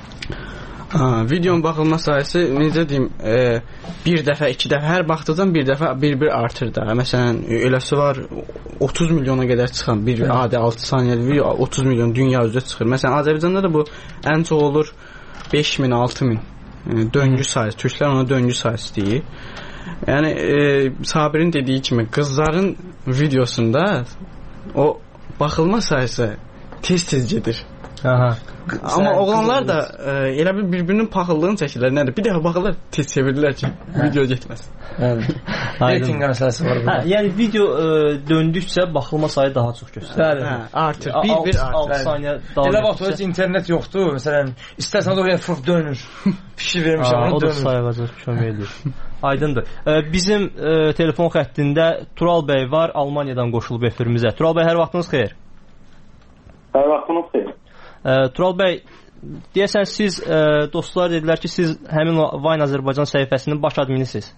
Videonun baxılma sayısı necə deyim, bir dəfə, 2 dəfə, hər baxdıqdan bir dəfə bir artır da. Məsələn, eləsi var 30 milyona qədər çıxan bir adi 6 saniyəli video 30 milyon dünya üzrə çıxır. Məsələn, Azərbaycanda da bu ən çox olur 5000, 6000 döngü sayısı. Türklər ona döngü sayısı deyir. Yəni Sabirin dediyi kimi qızların videosunda o baxılma sayısı tez-tez gedir. Aha. Amma oğlanlar da elə bir-birinin paxıllığını çəkirlər. Nədir? Bir dəfə baxırlar, tez çevirirlər ki, video getməsin. Rating məsələsi var burada. Yəni video döndükcə baxılma sayı daha çox göstərir. Artır. Bir 6 saniyə davam. Elə vaxt heç internet yoxdur. Məsələn, istərsən oraya fırf dönür. Pişi vermişəm, onu dönür. O da sayğacaq kömək edir. Aydındır. Bizim telefon xəttində Tural bəy var, Almaniyadan qoşulub efirimizə. Tural bəy, hər vaxtınız xeyir. Hər vaxtınız xeyir. Tural bəy, deyəsən siz dostlar dedilər ki, siz həmin Vine Azərbaycan səhifəsinin baş adminisiniz.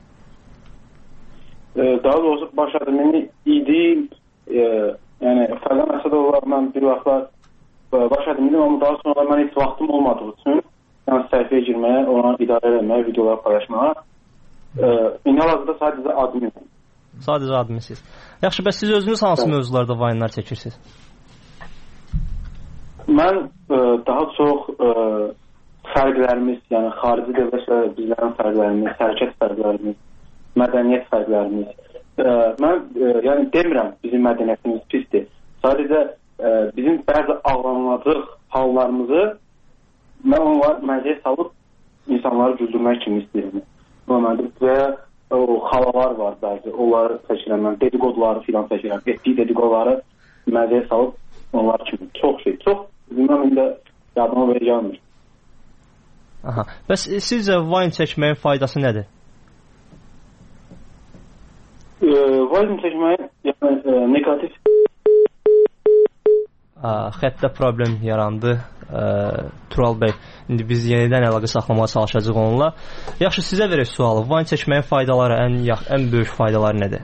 Daha doğrusu baş admini idi. Yəni Fərqan Əsədovlarla bir vaxtlar baş adminim, amma daha sonra mən heç vaxtım olmadığı üçün yəni səhifəyə girməyə, ona idarə etməyə, videolar paylaşmağa indi hal-hazırda sadəcə adminim. Sadəcə adminsiniz. Yaxşı, bəs siz özünüz hansı mövzularda Vine-lar çəkirsiniz? Mən daha çox fərqlərimiz, yəni xarici dövlətlə bizlərin fərqlərimiz, hərəkət fərqlərimiz, mədəniyyət fərqlərimiz. Mən yəni demirəm bizim mədəniyyətimiz pisdir. Sadəcə bizim bəzi ağlanılacaq hallarımızı mən onları məzəyə salıb insanları güldürmək kimi istəyirəm. Və o xalalar var bəzi, onları çəkirəm mən, dedikoduları filan çəkirəm. Etdiyi dedikoduları məzəyə salıb onlar kimi çox şey, çox bilməm indi yadıma belə gəlmir. Aha. Bəs sizcə Vine çəkməyin faydası nədir? Vine çəkməyin yəni negativ xəttdə problem yarandı. Tural bəy, indi biz yenidən əlaqə saxlamağa çalışacağıq onunla. Yaxşı, sizə verək sualı. Vine çəkməyin faydaları, ən böyük faydaları nədir?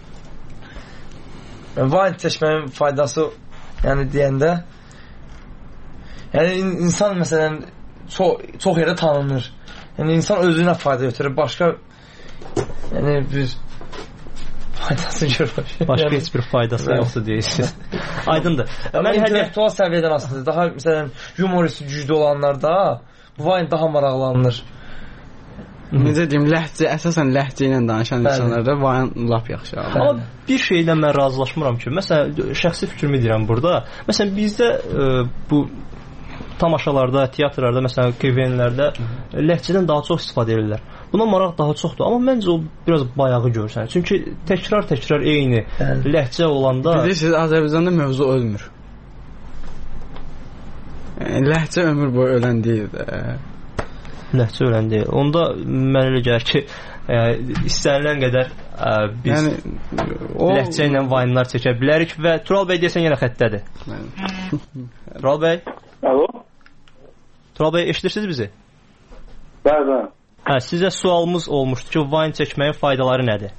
Vine çəkməyin faydası yəni deyəndə yəni insan məsələn çox yerdə tanınır. Yəni insan özünə fayda götürür. Başqa yəni bir faydası görür. Başqa heç bir faydası yoxdur deyirsiniz. Aydındır. Mən intellektual səviyyədən aslında daha məsələn humorist güclü olanlarda Vine daha maraqlanır. Necə deyim, əsasən ləhcə ilə danışan insanlarda Vine lap yaxşı. Amma bir şeylə mən razılaşmıram ki, məsələn, şəxsi fikrimi deyirəm burada. Məsələn, bizdə bu tamaşalarda, teatrlarda, məsələn, KVN-lərdə ləhcədən daha çox istifadə edirlər. Buna maraq daha çoxdur, amma məncə o biraz bayağı görsənir. Çünki təkrar eyni ləhcə olanda... Bilirsiniz, Azərbaycanda mövzu ölmür. Ləhcə ömür boyu ölən deyil də. Ləhcə ölən deyil. Onda mən elə gəlir ki, istənilən qədər biz ləhcə ilə Vine-lar çəkə bilərik və Tural bəy deyəsən yenə xəttədir. Tural bəy? Alo? Tural bəy, eşidirsiniz bizi? Bəli. Sizə sualımız olmuşdu ki, Vine çəkməyin faydaları nədir?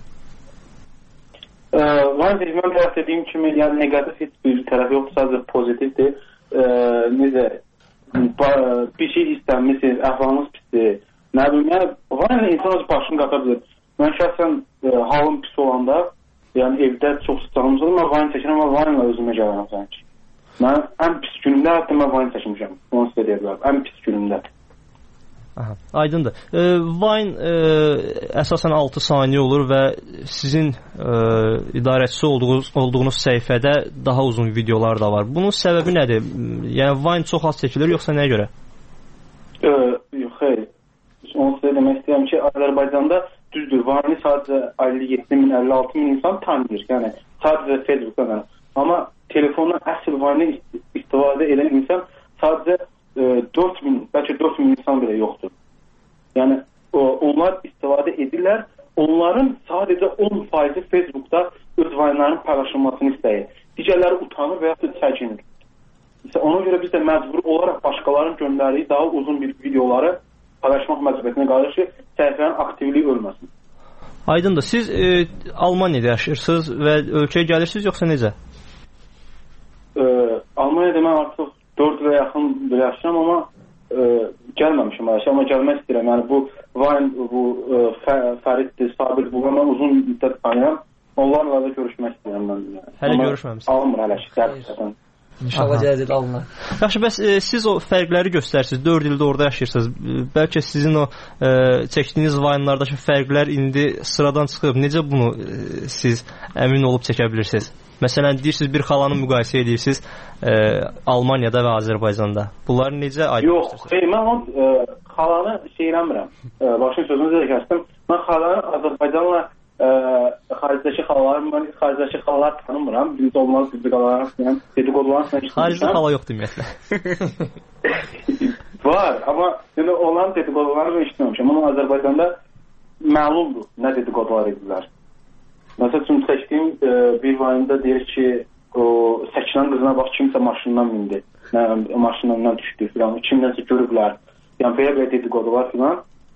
Vine çəkməyin tərəf dediyim kimi, yəni negativ heç bir tərəfi yoxdur, sadəcə pozitivdir. Necə, bir şey istəmisiniz, əhvalınız pisdir. Nə bilim, yəni Vine insan öz başını qata bilir. Mən şəxsən halım pis olanda, yəni evdə çox sıcağımız olur, mən Vine çəkirəm, amma Vine-la özümə gəlirəm sanki. Mən ən pis günümdə hətta mən Vine çəkmişəm. Onu sizə deyə bilərəm. Ən pis günümdə. Aha, aydındır. Vine əsasən 6 saniyə olur və sizin idarəçisi olduğunuz səhifədə daha uzun videolar da var. Bunun səbəbi nədir? Yəni Vine çox az çəkilir, yoxsa nəyə görə? Yox, xeyr. Onu sizə demək istəyirəm ki, Azərbaycanda düzdür, Vine-i sadəcə 57 min, 56 min insan tanıyır. Yəni sadəcə Facebookdan. Amma telefondan əsl Vine-i istifadə edən insan sadəcə 4 min, bəlkə 4 min insan belə yoxdur. Yəni onlar istifadə edirlər. Onların sadəcə 10% Facebookda öz Vine-ların paylaşılmasını istəyir. Digərləri utanır və ya da çəkinir. Ona görə biz də məcbur olaraq başqalarının göndərdiyi daha uzun bir videoları paylaşmaq məcburiyyətinə qalır ki, səhifənin aktivliyi ölməsin. Aydındır. Siz Almaniyada yaşayırsınız və ölkəyə gəlirsiniz, yoxsa necə? Almaniyada mən artıq 4 ilə yaxın yaşayıram, amma gəlməmişim. Amma gəlmək istəyirəm. Yəni bu Vine, bu Fəriddir, Sabir, bunlar mən uzun müddət tanıyıram. Onlarla da görüşmək istəyirəm mən. Hələ görüşməmişsiniz? Alınmır hələ ki. İnşallah gələcək alınır. Yaxşı, bəs siz o fərqləri göstərsiniz. 4 ildə orada yaşayırsınız. Bəlkə sizin o çəkdiyiniz Vine-lardakı fərqlər indi sıradan çıxıb. Necə bunu siz əmin olub çəkə bilirsiniz? Məsələn, deyirsiniz bir xalanı müqayisə edirsiniz Almaniyada və Azərbaycanda. Bunları necə aydın göstərsiniz? Yox, mən o xalanı eləmirəm. Başın sözünüzü də kəsdim. Mən xalanı Azərbaycanla xaricdəki xalaları tanımıram. Bizdə onların dedikodularını xaricdə xala yoxdur ümumiyyətlə. Var, amma onların dedikodularını eşitməmişəm. Amma Azərbaycanda məlumdur nə dedikodular edirlər. Məsəl üçün çəkdiyim bir Vine-da deyir ki, o Səkinən qızına bax, kimsə maşından mindi, maşından düşdü filan, kimdənsə görüblər. Yəni belə dedikodular filan.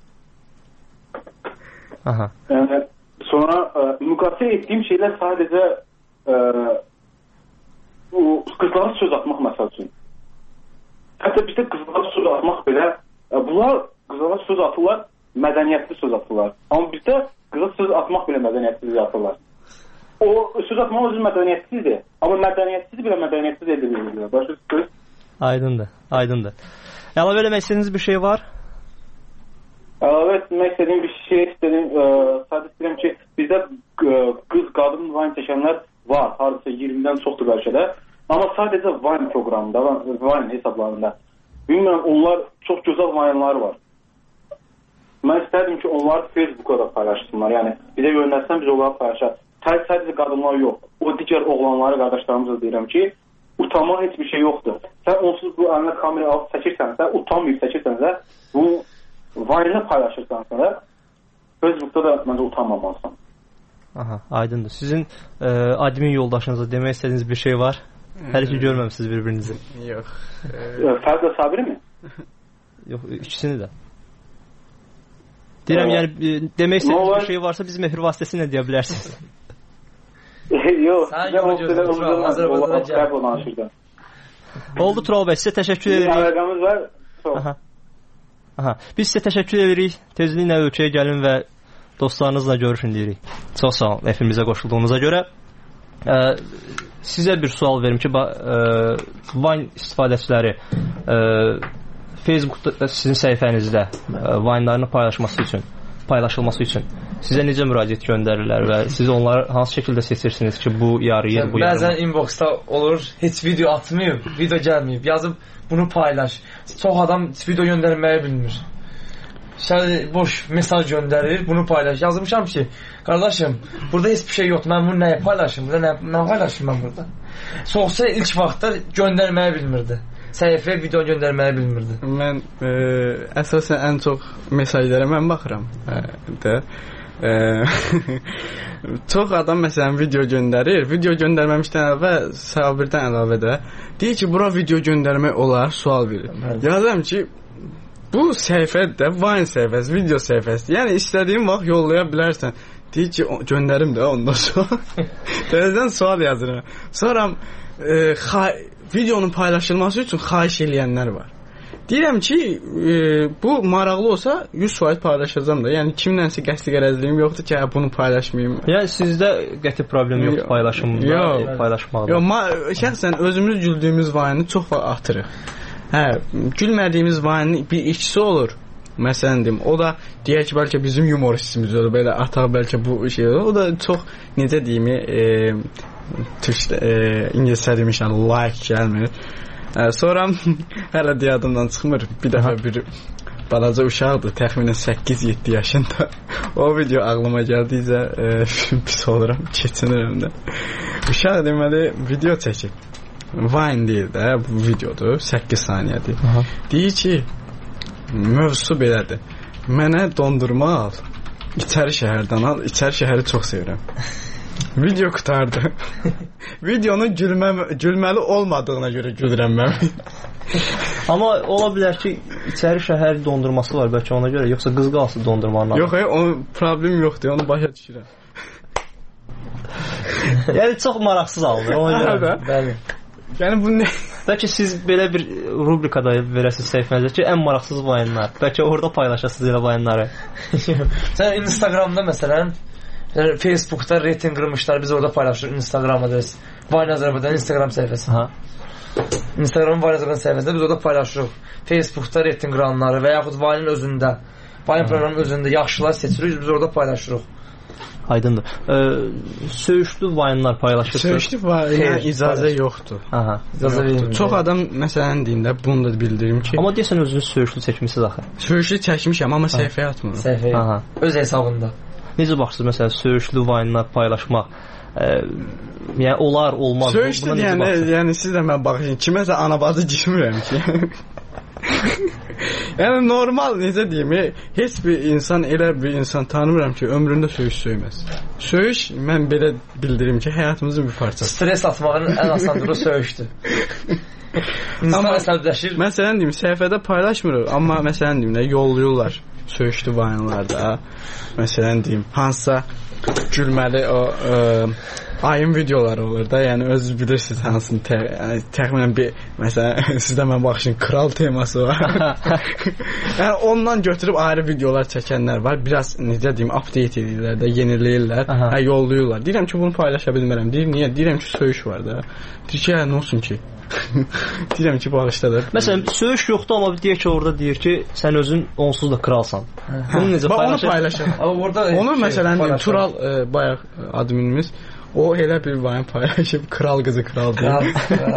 Aha. Yəni sonra müqayisə etdiyim şeylər sadəcə qızlara söz atmaq məsəl üçün. Hətta bizdə qızlara söz atmaq belə, bunlar qızlara söz atırlar, mədəniyyətli söz atırlar. Amma bizdə qıza söz atmaq belə mədəniyyətsiz atırlar. O söz atmaq özü mədəniyyətsizdir. Amma mədəniyyətsiz belə mədəniyyətsiz edilir. Başqa söz? Aydındır, aydındır. Əlavə eləmək istədiyiniz bir şey var? Əlavə etmək istədiyim bir şey sadəcə istəyirəm ki, bizdə qız, qadın Vine çəkənlər var. Hardasa 20-dən çoxdur bəlkə də. Amma sadəcə Vine proqramında, Vine hesablarında. Bilmirəm, onlar çox gözəl Vine-lar var. Mən istərdim ki, onları Facebook'a da paylaşsınlar. Yəni, bizə yönəlsən biz onları paylaşaq. Sadəcə qadınlar yox. O digər oğlanları, qardaşlarımıza deyirəm ki, utanmaq heç bir şey yoxdur. Sən onsuz bu əlinə kamera alıb çəkirsənsə, utanmayıb çəkirsənsə, bunu Vine-ı paylaşırsansə da, Facebook'da da məncə utanmamalısan. Aha, aydındır. Sizin admin yoldaşınıza demək istədiyiniz bir şey var? Hələ ki görməmişsiniz bir-birinizi. Yox. Fərzlə Sabiri mi? Yox, ikisini də. Deyirəm, yəni demək istədiyiniz bir şey varsa bizim efir vasitəsilə deyə bilərsiniz. Yox, oldu Tural bəy, sizə təşəkkür edirik. Əlaqəmiz var. Aha. Biz sizə təşəkkür edirik. Tezliklə ölkəyə gəlin və dostlarınızla görüşün deyirik. Çox sağ olun efimizə qoşulduğunuza görə. Sizə bir sual verim ki, Vine istifadəçiləri Facebookda sizin səhifənizdə Vine-larını paylaşılması üçün sizə necə müraciət göndərirlər və siz onları hansı şəkildə seçirsiniz ki, bu yarıyır, bu yarımır? Bəzən inboxda olur, heç video atmayıb, video gəlməyib, yazıb bunu paylaş. Çox adam video göndərməyi bilmir. Şöyle boş mesaj gönderir, bunu paylaş. Yazmışam ki, kardeşim burada hiçbir şey yok. Ben bunu neye paylaşayım? Burada ne paylaşayım ben burada? Soğuksa ilk vaxtda göndərməyi bilmirdi. Səhifəyə video göndərməyi bilmirdi. Mən əsasən ən çox mesajlara mən baxıram. Çox adam məsələn video göndərir. Video göndərməmişdən əvvəl Sabirdən əlavə də deyir ki, bura video göndərmək olar, sual verir. Yazıram ki, bu səhifədə Vine səhifəsi, video səhifəsi. Yəni istədiyin vaxt yollaya bilərsən. Deyir ki, göndərim də ondan sonra. Təzədən sual yazıram. Sonra videonun paylaşılması üçün xahiş eləyənlər var. Deyirəm ki, bu maraqlı olsa 100% paylaşacağam da. Yəni kimlənsə qəsdi qərəzliyim yoxdur ki, bunu paylaşmayım. Yəni sizdə qəti problem yoxdur paylaşımda, paylaşmaqda. Yox, şəxsən özümüz güldüyümüz vayını çox vaxt atırıq. Hə, gülmədiyimiz vayının bir ikisi olur. Məsələn deyim, o da deyək ki, bəlkə bizim humoristimiz olur, belə ataq bəlkə bu şey olur. O da çox, necə deyim, İngiliscə demişəm, like gəlmir. Sonra hələ deyadımdan çıxmır. Bir dəfə bir balaca uşaqdır, təxminən 8-7 yaşında. O video ağlıma gəldiyicə pis oluram, keçinirəm də. Uşaq deməli video çəkib. Vine deyil də, bu videodur, 8 saniyədir. Deyir ki, mövzusu belədir. Mənə dondurma al, İçəri şəhərdən al, İçəri şəhəri çox sevirəm. Video qutardı. Videonun gülməli olmadığına görə gülürəm mən. Amma ola bilər ki, İçəri şəhər dondurması var bəlkə ona görə, yoxsa qızqalsı dondurmanın adı. Yox, onun problem yoxdur, onu başa düşürəm. Yəni çox maraqsız aldı ona görə. Bəli. Yəni bu nə? Bəlkə siz belə bir rubrikada verəsiniz səhifənizə ki, ən maraqsız vayınlar. Bəlkə orada paylaşasınız elə vayınları. Sən Instagramda məsələn, Facebookda reyting qırmışlar, biz orada paylaşırıq Instagramda da. Vayne Azərbaycan Instagram səhifəsi. Instagramın Vayne Azərbaycan səhifəsində biz orada paylaşırıq. Facebookda reyting qıranları və yaxud Vayne'ın özündə, Vayne proqramının özündə yaxşılar seçirik, biz orada paylaşırıq. Aydındır. Söyüşlü vayınlar paylaşırsınız. Söyüşlü vayına icazə yoxdur. Aha, icazə verilmir. Çox adam məsələn deyində bunu da bildirim ki. Amma deyəsən özünüz söyüşlü çəkmisiniz axı. Söyüşlü çəkmişəm, amma səhifəyə atmıram. Səhifəyə. Öz hesabında. Necə baxırsınız məsələn söyüşlü vayınlar paylaşmaq? Yəni olar, olmaz. Söyüşlü yəni siz də mən baxın, kiməsə anabazı girmirəm ki. Yəni normal necə deyim, heç bir insan elə bir insan tanımıram ki, ömründə söyüş söyməz. Söyüş mən belə bildirim ki, həyatımızın bir parçası. Stres atmağın ən asandığı söyüşdür. İnsan əsəbləşir. Məsələn deyim, səhifədə paylaşmırıq, amma məsələn deyim, yollayırlar söyüşlü vayınlarda. Məsələn deyim, hansısa gülməli o ayın videoları olur da, yəni özünüz bilirsiniz hansını təxminən bir, məsələn sizdə mən baxışın kral teması var. Yəni ondan götürüb ayrı videolar çəkənlər var, biraz necə deyim, update edirlər də, yeniləyirlər, yollayırlar. Deyirəm ki, bunu paylaşa bilmərəm. Deyir, niyə? Deyirəm ki, söyüş var da. Deyir ki, nə olsun ki? Deyirəm ki, bağışdadır. Məsələn, söyüş yoxdur, amma deyir ki, orada deyir ki, sən özün onsuz da kralsan. Bunu necə paylaşır? Onu məsələn, Tural bayaq adminimiz, o elə bir vayın paylaşıb, kral qızı kral deyil.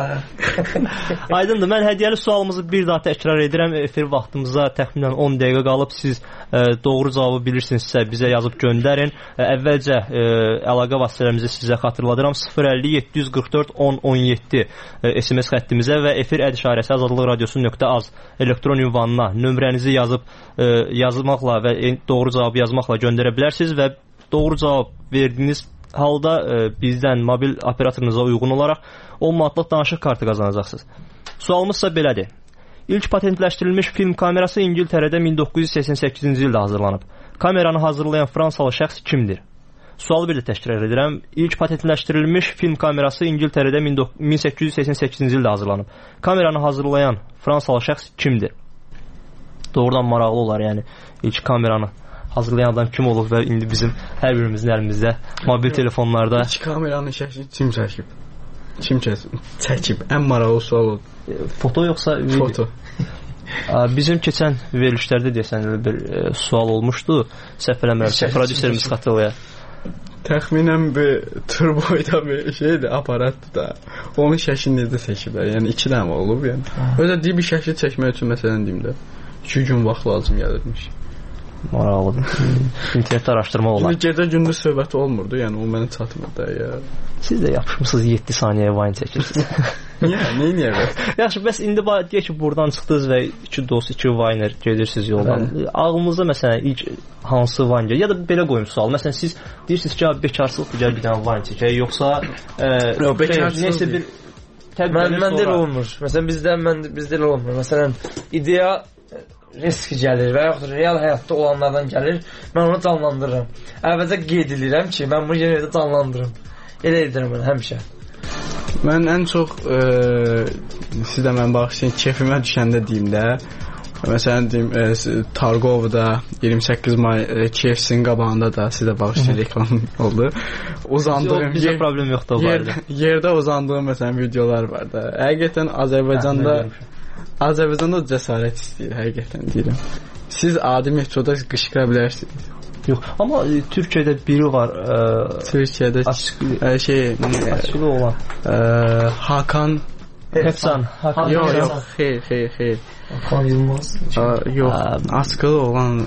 Aydındır, mən hədiyyəli sualımızı bir daha təkrar edirəm. Efir vaxtımıza təxminən 10 dəqiqə qalıb. Siz doğru cavabı bilirsinizsə bizə yazıb göndərin. Əvvəlcə əlaqə vasitələrimizi sizə xatırladıram. 050 744 1017 SMS xəttimizə və efir @işarəsi azadlıqradiosu.az elektron ünvanına nömrənizi yazmaqla və doğru cavabı yazmaqla göndərə bilərsiniz və doğru cavab verdiyiniz halda bizdən mobil operatorunuza uyğun olaraq 10 manatlıq danışıq kartı qazanacaqsınız. Sualımız isə belədir. İlk patentləşdirilmiş film kamerası İngiltərədə 1988-ci ildə hazırlanıb. Kameranı hazırlayan Fransalı şəxs kimdir? Sualı bir də təkrar edirəm. İlk patentləşdirilmiş film kamerası İngiltərədə 1888-ci ildə hazırlanıb. Kameranı hazırlayan Fransalı şəxs kimdir? Doğrudan maraqlı olar, yəni ilk kameranı hazırlayan adam kim olub və indi bizim hər birimizin əlimizdə mobil telefonlarda ilk kameranın şəkli kim çəkib? Kim çəkib? Ən maraqlı sual oldu. Foto yoxsa video? Foto. Bizim keçən verilişlərdə deyəsən bir sual olmuşdu. Səhv eləmirəmsə prodüserimiz xatırlayır. Təxminən bir turboyda bir şeydir, aparatdır da. Onun şəklini necə çəkiblər? Yəni 2 dənə olub yəni. Öyle deyib bir şəkli çəkmək üçün məsələn deyim də 2 gün vaxt lazım gəlirmiş. Maraqlıdır. İnternetdə araşdırma olar. Gecə gündüz söhbəti olmurdu, yəni o mənə çatmır da ya. Siz də yapışmısınız 7 saniyəyə vayın çəkirsiniz. Niyə? Yaxşı, bəs indi deyək ki, buradan çıxdınız və 2 dost, 2 vayner gedirsiniz yoldan. Ağlınızda məsələn ilk hansı vayın gəlir? Ya da belə qoyum sual. Məsələn siz deyirsiniz ki, bekarsızlıqdır, gəl bir dənə vayın çəkək, yoxsa bekarsızlıq deyil. Məndə elə olmur. Məsələn bizdə elə olmur. Məsələn ideya risk gəlir və yaxud real həyatda olanlardan gəlir, mən onu canlandırıram. Əvvəlcə qeyd edirəm ki, mən bunu yenə də canlandırım. Elə edirəm mən həmişə. Mən ən çox siz də mən bağışlayın, keyfimə düşəndə deyim də. Məsələn deyim, Targovda 28 may KFC-nin qabağında da sizə bağışlayın reklam oldu. Uzandığım bizə problem yoxdur o barədə. Yerdə uzandığım məsələn videolar var da. Həqiqətən Azərbaycanda cəsarət istəyir, həqiqətən deyirəm. Siz adi metroda qışqıra bilərsiniz. Yox, amma Türkiyədə biri var. Türkiyədə açılı olan. Hakan Hepsan. Yox, xeyr. Hakan Yılmaz. Yox, askılı olan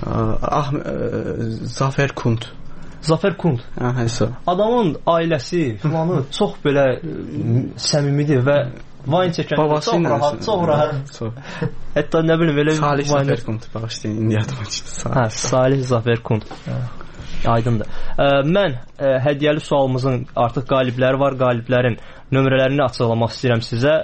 Zafer Kunt. Zafer Kunt. Adamın ailəsi filanı çox belə səmimidir və Vine çəkəndə çox rahat. Hətta nə bilim belə Salih Zafer Kunt bağışlayın, indi yadıma çıxdı. Salih Zafer Kunt. Aydındır. Mən hədiyyəli sualımızın artıq qalibləri var. Qaliblərin nömrələrini açıqlamaq istəyirəm sizə.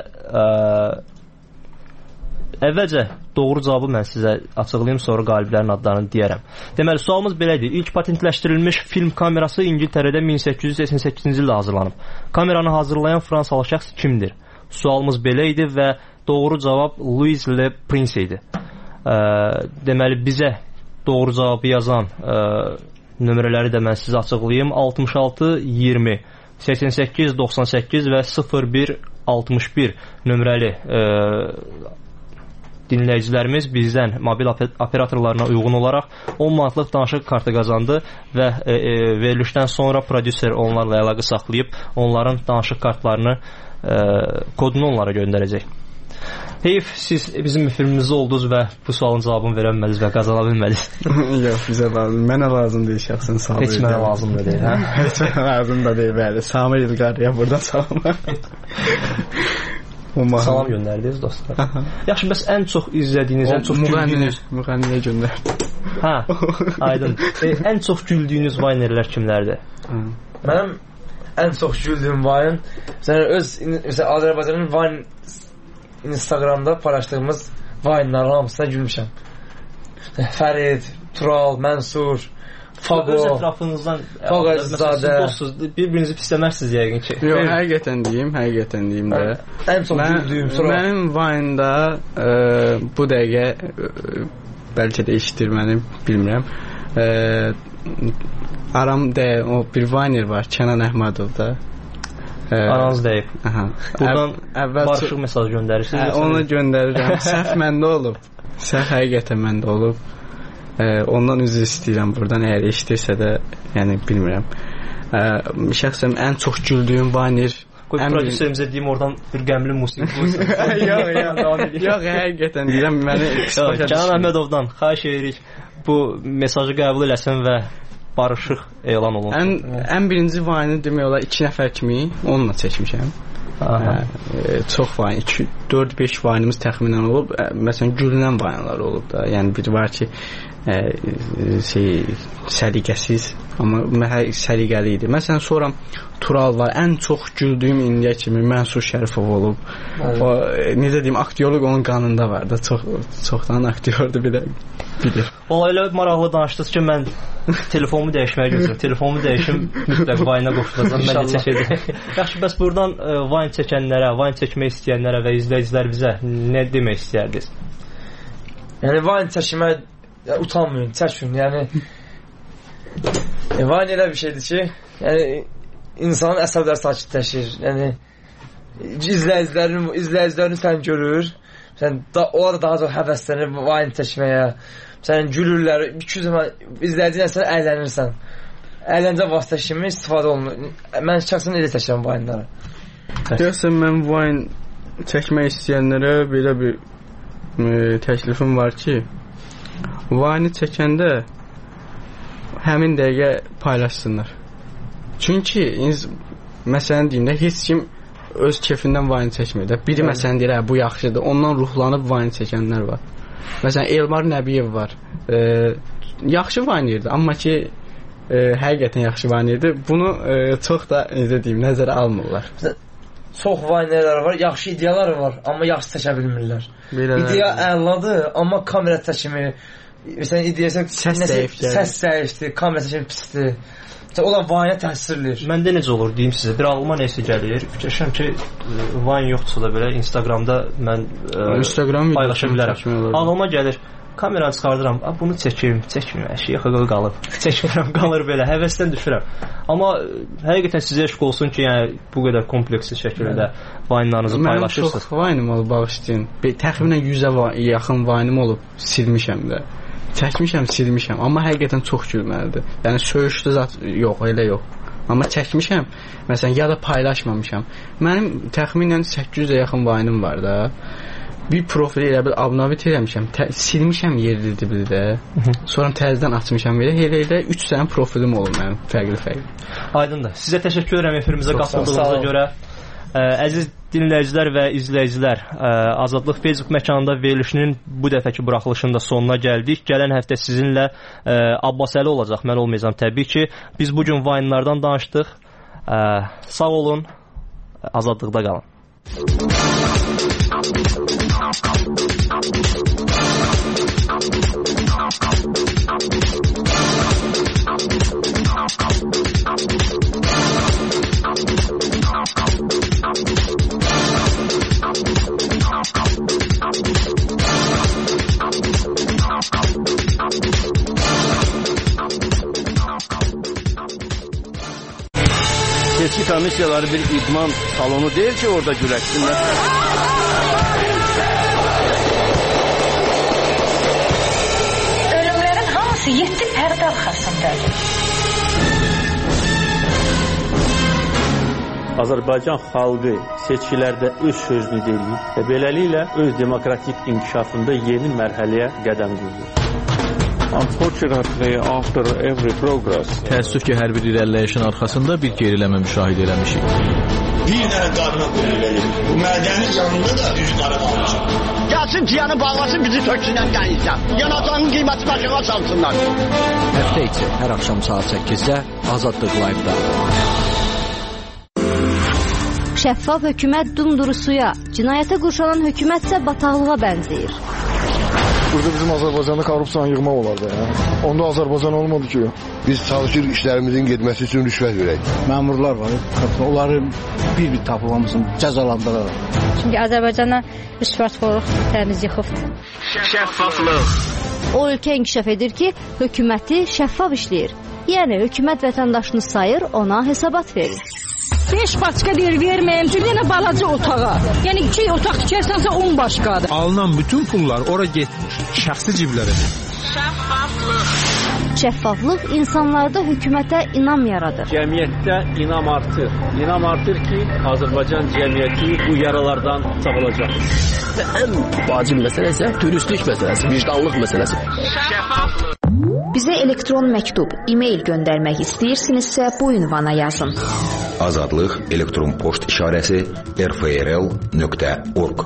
Əvvəlcə doğru cavabı mən sizə açıqlayım, sonra qaliblərin adlarını deyərəm. Deməli, sualımız belədir. İlk patentləşdirilmiş film kamerası İngiltərədə 1888-ci ildə hazırlanıb. Kameranı hazırlayan fransalı şəxs kimdir? Sualımız belə idi və doğru cavab Louis Le Prince idi. Deməli, bizə doğru cavabı yazan nömrələri də mən sizə açıqlayayım. 66 20 88 98 və 01 61 nömrəli dinləyicilərimiz bizdən mobil operatorlarına uyğun olaraq 10 manatlıq danışıq kartı qazandı və verilişdən sonra prodüser onlarla əlaqə saxlayıb onların danışıq kartlarını kodunu onlara göndərəcək. Heyf, siz bizim efimizdə oldunuz və bu sualın cavabını verə bilmədiniz və qazana bilmədiniz. Yox, bizə lazım. Mənə lazım deyil şəxsən. Heç mənə lazım da deyil, hə? Heç mənə lazım da deyil, bəli. Samir İlqarıya buradan salam. Salam göndərdiniz dostlar. Yaxşı, bəs ən çox izlədiyiniz, ən çox güldüyünüz müğənniyə göndərdi. Hə, aydın. Ən çox güldüyünüz Vinerlər kimlərdir? Mənim ən çox güldüyüm Vine, məsələn Azərbaycanın Vine Instagramda paylaşdığımız Vine'ların hamısına gülmüşəm. Fərid, Tural, Mənsur, Fago, öz ətrafınızdan dostsuz, bir-birinizi pisləməzsiniz yəqin ki. Yox, həqiqətən deyim də. Ən çox güldüyüm Tural. Mənim Vine'da bu dəqiqə bəlkə də eşitir məni, bilmirəm. Aramda o bir Viner var, Kənan Əhmədov da. Aranız deyib. Buradan barışıq mesaj göndərirsiniz. Onu göndərirəm. Səhv məndə olub. Səhv həqiqətən məndə olub. Ondan üzr istəyirəm buradan, əgər eşidirsə də, yəni bilmirəm. Şəxsən ən çox güldüyüm Viner. Qoy prodüserimizə deyim, oradan bir qəmli musiqi qoysun. Yox, həqiqətən deyirəm, məni Kənan Əhmədovdan xahiş edirik bu mesajı qəbul eləsin və barışıq elan olunsun. Ən birinci Vine demək olar 2 nəfər kimi onunla çəkmişəm. Çox Vine, 4-5 Vine'imiz təxminən olub. Məsələn, gülünən Vine'lar olub da. Yəni biri var ki, səliqəsiz, amma səliqəli idi. Məsələn, sonra Tural var. Ən çox güldüyüm indiyə kimi Mənsur Şərifov olub. O, necə deyim, aktyorluq onun qanında var da. Çoxdan aktyordur, bilir. O elə maraqlı danışdınız ki, mən telefonumu dəyişməyə gözləyirəm. Telefonumu dəyişim, mütləq Vine-a qoşulacam. Mən də çəkəcəm. Yaxşı, bəs buradan Vine çəkənlərə, Vine çəkmək istəyənlərə və izləyicilərimizə nə demək istəyərdiniz? Yəni Vine çəkmək utanmayın, çəkin. Yəni Vine elə bir şeydir ki, yəni insanın əsəbləri sakitləşir. Yəni izləyicilərini sən görür. Sən orada daha çox həvəslənir Vine çəkməyə. Sən gülürlər, 200 izləyicilər sən əylənirsən. Əyləncə vasitə kimi istifadə olunur. Mən şəxsən elə çəkirəm Vine-ları. Görürsən, mən Vine çəkmək istəyənlərə belə bir təklifim var ki, Vine çəkəndə həmin dəqiqə paylaşsınlar. Çünki məsələn deyim də, heç kim öz kefindən Vine çəkmir də. Biri məsələn deyir, bu yaxşıdır, ondan ruhlanıb Vine çəkənlər var. Məsələn, Elmar Nəbiyev var. Yaxşı Vinerdir, amma ki həqiqətən yaxşı Vinerdir. Bunu çox da necə deyim, nəzərə almırlar. Çox Vinerlər var, yaxşı ideyalar var, amma yaxşı çəkə bilmirlər. İdeya əladır, amma kamera çəkimi, məsələn, ideyası səs zəifdir, kamera çəkimi pisdir. O da Vine-ə təsir eləyir. Məndə necə olur deyim sizə. Bir ağlıma nəsə gəlir. Fikirləşirəm ki, Vine yoxdursa da belə Instagramda mən Instagram paylaşa bilərəm. Ağlıma gəlir. Kameranı çıxardıram. Bunu çəkim. Əşiyə qalıb. Çəkmirəm, qalır belə. Həvəsdən düşürəm. Amma həqiqətən sizə eşq olsun ki, yəni bu qədər kompleksiz şəkildə Vine-larınızı paylaşırsınız. Mənim çox Vine-im olub, bağışlayın. Təxminən 100-ə yaxın Vine-im olub, silmişəm də. Çəkmişəm, silmişəm. Amma həqiqətən çox gülməlidir. Yəni söyüşdə zət yox, elə yox. Amma çəkmişəm, məsələn, ya da paylaşmamışam. Mənim təxminən 800-ə yaxın Vine-im var da. Bir profili elə bir abunavit eləmişəm, silmişəm yerli-dibli. Sonra təzədən açmışam elə 3 dənə profilim olur mənim, fərqli. Aydındır. Sizə təşəkkür edirəm efirimizə qatıldığınıza görə. Əziz dinləyicilər və izləyicilər, Azadlıq Facebook məkanında verilişinin bu dəfəki buraxılışında sonuna gəldik. Gələn həftə sizinlə Abbasəli olacaq, mən olmayacağam təbii ki. Biz bugün Vine-lardan danışdıq. Sağ olun, azadlıqda qalın. Seçki komissiyaları bir idman salonu deyil ki orada güləşsinlər. Ölümlərin hamısı 7 pərdə arxasındadır. Azərbaycan xalqı seçkilərdə öz sözünü deyir və beləliklə öz demokratik inkişafında yeni mərhələyə qədəm qoyur. Unfortunately, after every progress, təəssüf ki, hər bir irəliləyişin arxasında bir geriləmə müşahidə eləmişik. Bir dənə qadına qulluq edir. Bu mədəni canında da düz qara qalmışıq. Gəlsin piyanı bağlasın, bizi töksünən qənizdən. Yanacağının qiyməti başına çalsınlar. Həftə içi hər axşam saat 8-də Azadlıq Live-da. Şəffaf hökumət dumduru suya, cinayətə qurşanan hökumət isə bataqlığa bənzəyir. Burada bizim Azərbaycanda korrupsiyanı yığmaq olardı. Onda Azərbaycan olmadı ki. Biz çalışır işlərimizin getməsi üçün rüşvət verək. Məmurlar var, onları bir tapılmamızın cəzalandıraraq. Çünki Azərbaycana rüşvətxorluq təmiz yıxıbdır. Şəffaflıq. O ölkə inkişaf edir ki, hökuməti şəffaf işləyir. Yəni hökumət vətəndaşını sayır, ona hesabat verir. 5 başqa deyir verməyim, bir dənə balaca otağa. Yəni 2 otaq tikərsənsə 10 başqadır. Alınan bütün pullar ora getmir, şəxsi ciblərə. Şəffaflıq insanlarda hökumətə inam yaradır. Cəmiyyətdə inam artır. İnam artır ki, Azərbaycan cəmiyyəti bu yaralardan sağalacaq. Ən vacib məsələ isə dürüstlük məsələsi, vicdanlıq məsələsi. Şəffaflıq. Bizə elektron məktub, e-mail göndərmək istəyirsinizsə bu ünvana yazın. Azadlıq elektron poçt işarəsi rfrl.org.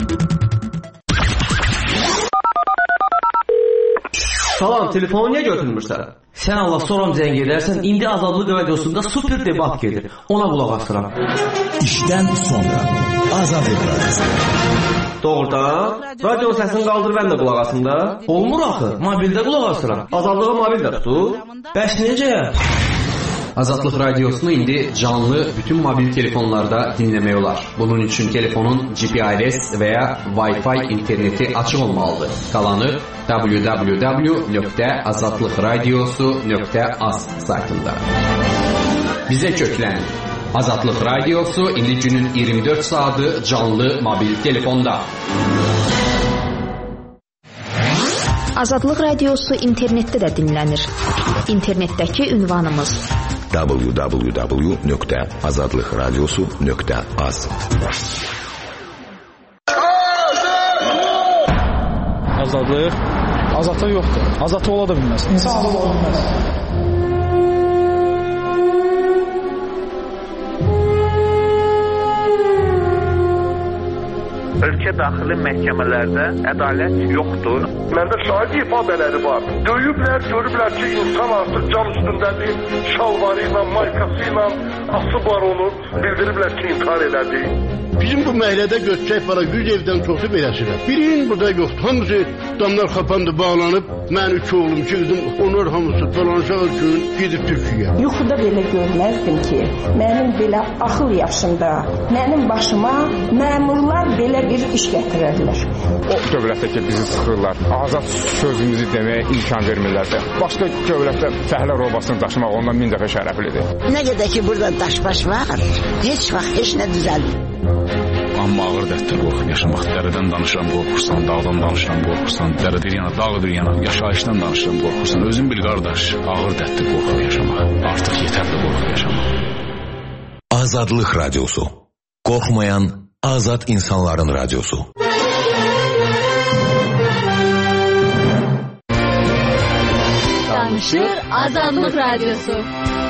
Salam, telefonu niyə götürmürsən? Sən Allah soram zəng edərsən, indi Azadlıq radiosunda super debat gedir. Ona qulaq asıram. İşdən sonra Azadlıq radiosu. Doğrudan, radio səsini qaldır mən də qulaq asım da. Olmur axı, mobildə qulaq asıram. Azadlığı mobildə tutur. Bəs necə? Azadlıq radiosunu indi canlı bütün mobil telefonlarda dinləmək olar. Bunun üçün telefonun GPRS və ya Wi-Fi interneti açıq olmalıdır. Qalanı www.azadlıqradiosu.az saytında. Bizə köklənin. Azadlıq radiosu indi günün 24 saatı canlı mobil telefonda. Azadlıq radiosu internetdə də dinlənir. İnternetdəki ünvanımız www.azadlıqradiosu.az. Azadlıq? Azadlıq yoxdur. Azadlıq ola da bilməz. İnsan azad ola bilməz. Ölkə ölkə daxili məhkəmələrdə ədalət yoxdur. Məndə şahid ifadələri var. Döyüblər, görüblər ki, insan artıq can üstündədir, şalvarı ilə, maykası ilə asıblar onu, bildiriblər ki, intihar elədi. Bizim bu məhəllədə götürək para 100 evdən çoxu beləsilər. Birinin burada yoxdur. Hamısı damlar xapandı, bağlanıb. Mən 3 oğlum, 2 qızım, onlar hamısı falanşaq üçün gedib Türkiyəyə. Yuxuda belə görməzdim ki, mənim belə axıl yaşında, mənim başıma məmurlar belə bir iş gətirərlər. O dövlətdə ki, bizi sıxırlar, azad sözümüzü deməyə imkan vermirlərsə, başqa dövlətdə fəhlə robasını daşımaq ondan 1000 dəfə şərəflidir. Nə qədər ki, burada daşbaş var, heç vaxt heç nə düzəlmir. Amma ağır dərddir qorxub yaşamaq. Dərədən danışıram, qorxursan, dağdan danışıram, qorxursan, dərə bir yana, dağ bir yana, yaşayışdan danışıram, qorxursan. Özün bil qardaş, ağır dərddir qorxub yaşamaq. Artıq yetərli qorxub yaşamaq. Azadlıq Radyosu. Qorxmayan azad insanların radyosu. Danışır Azadlıq Radyosu.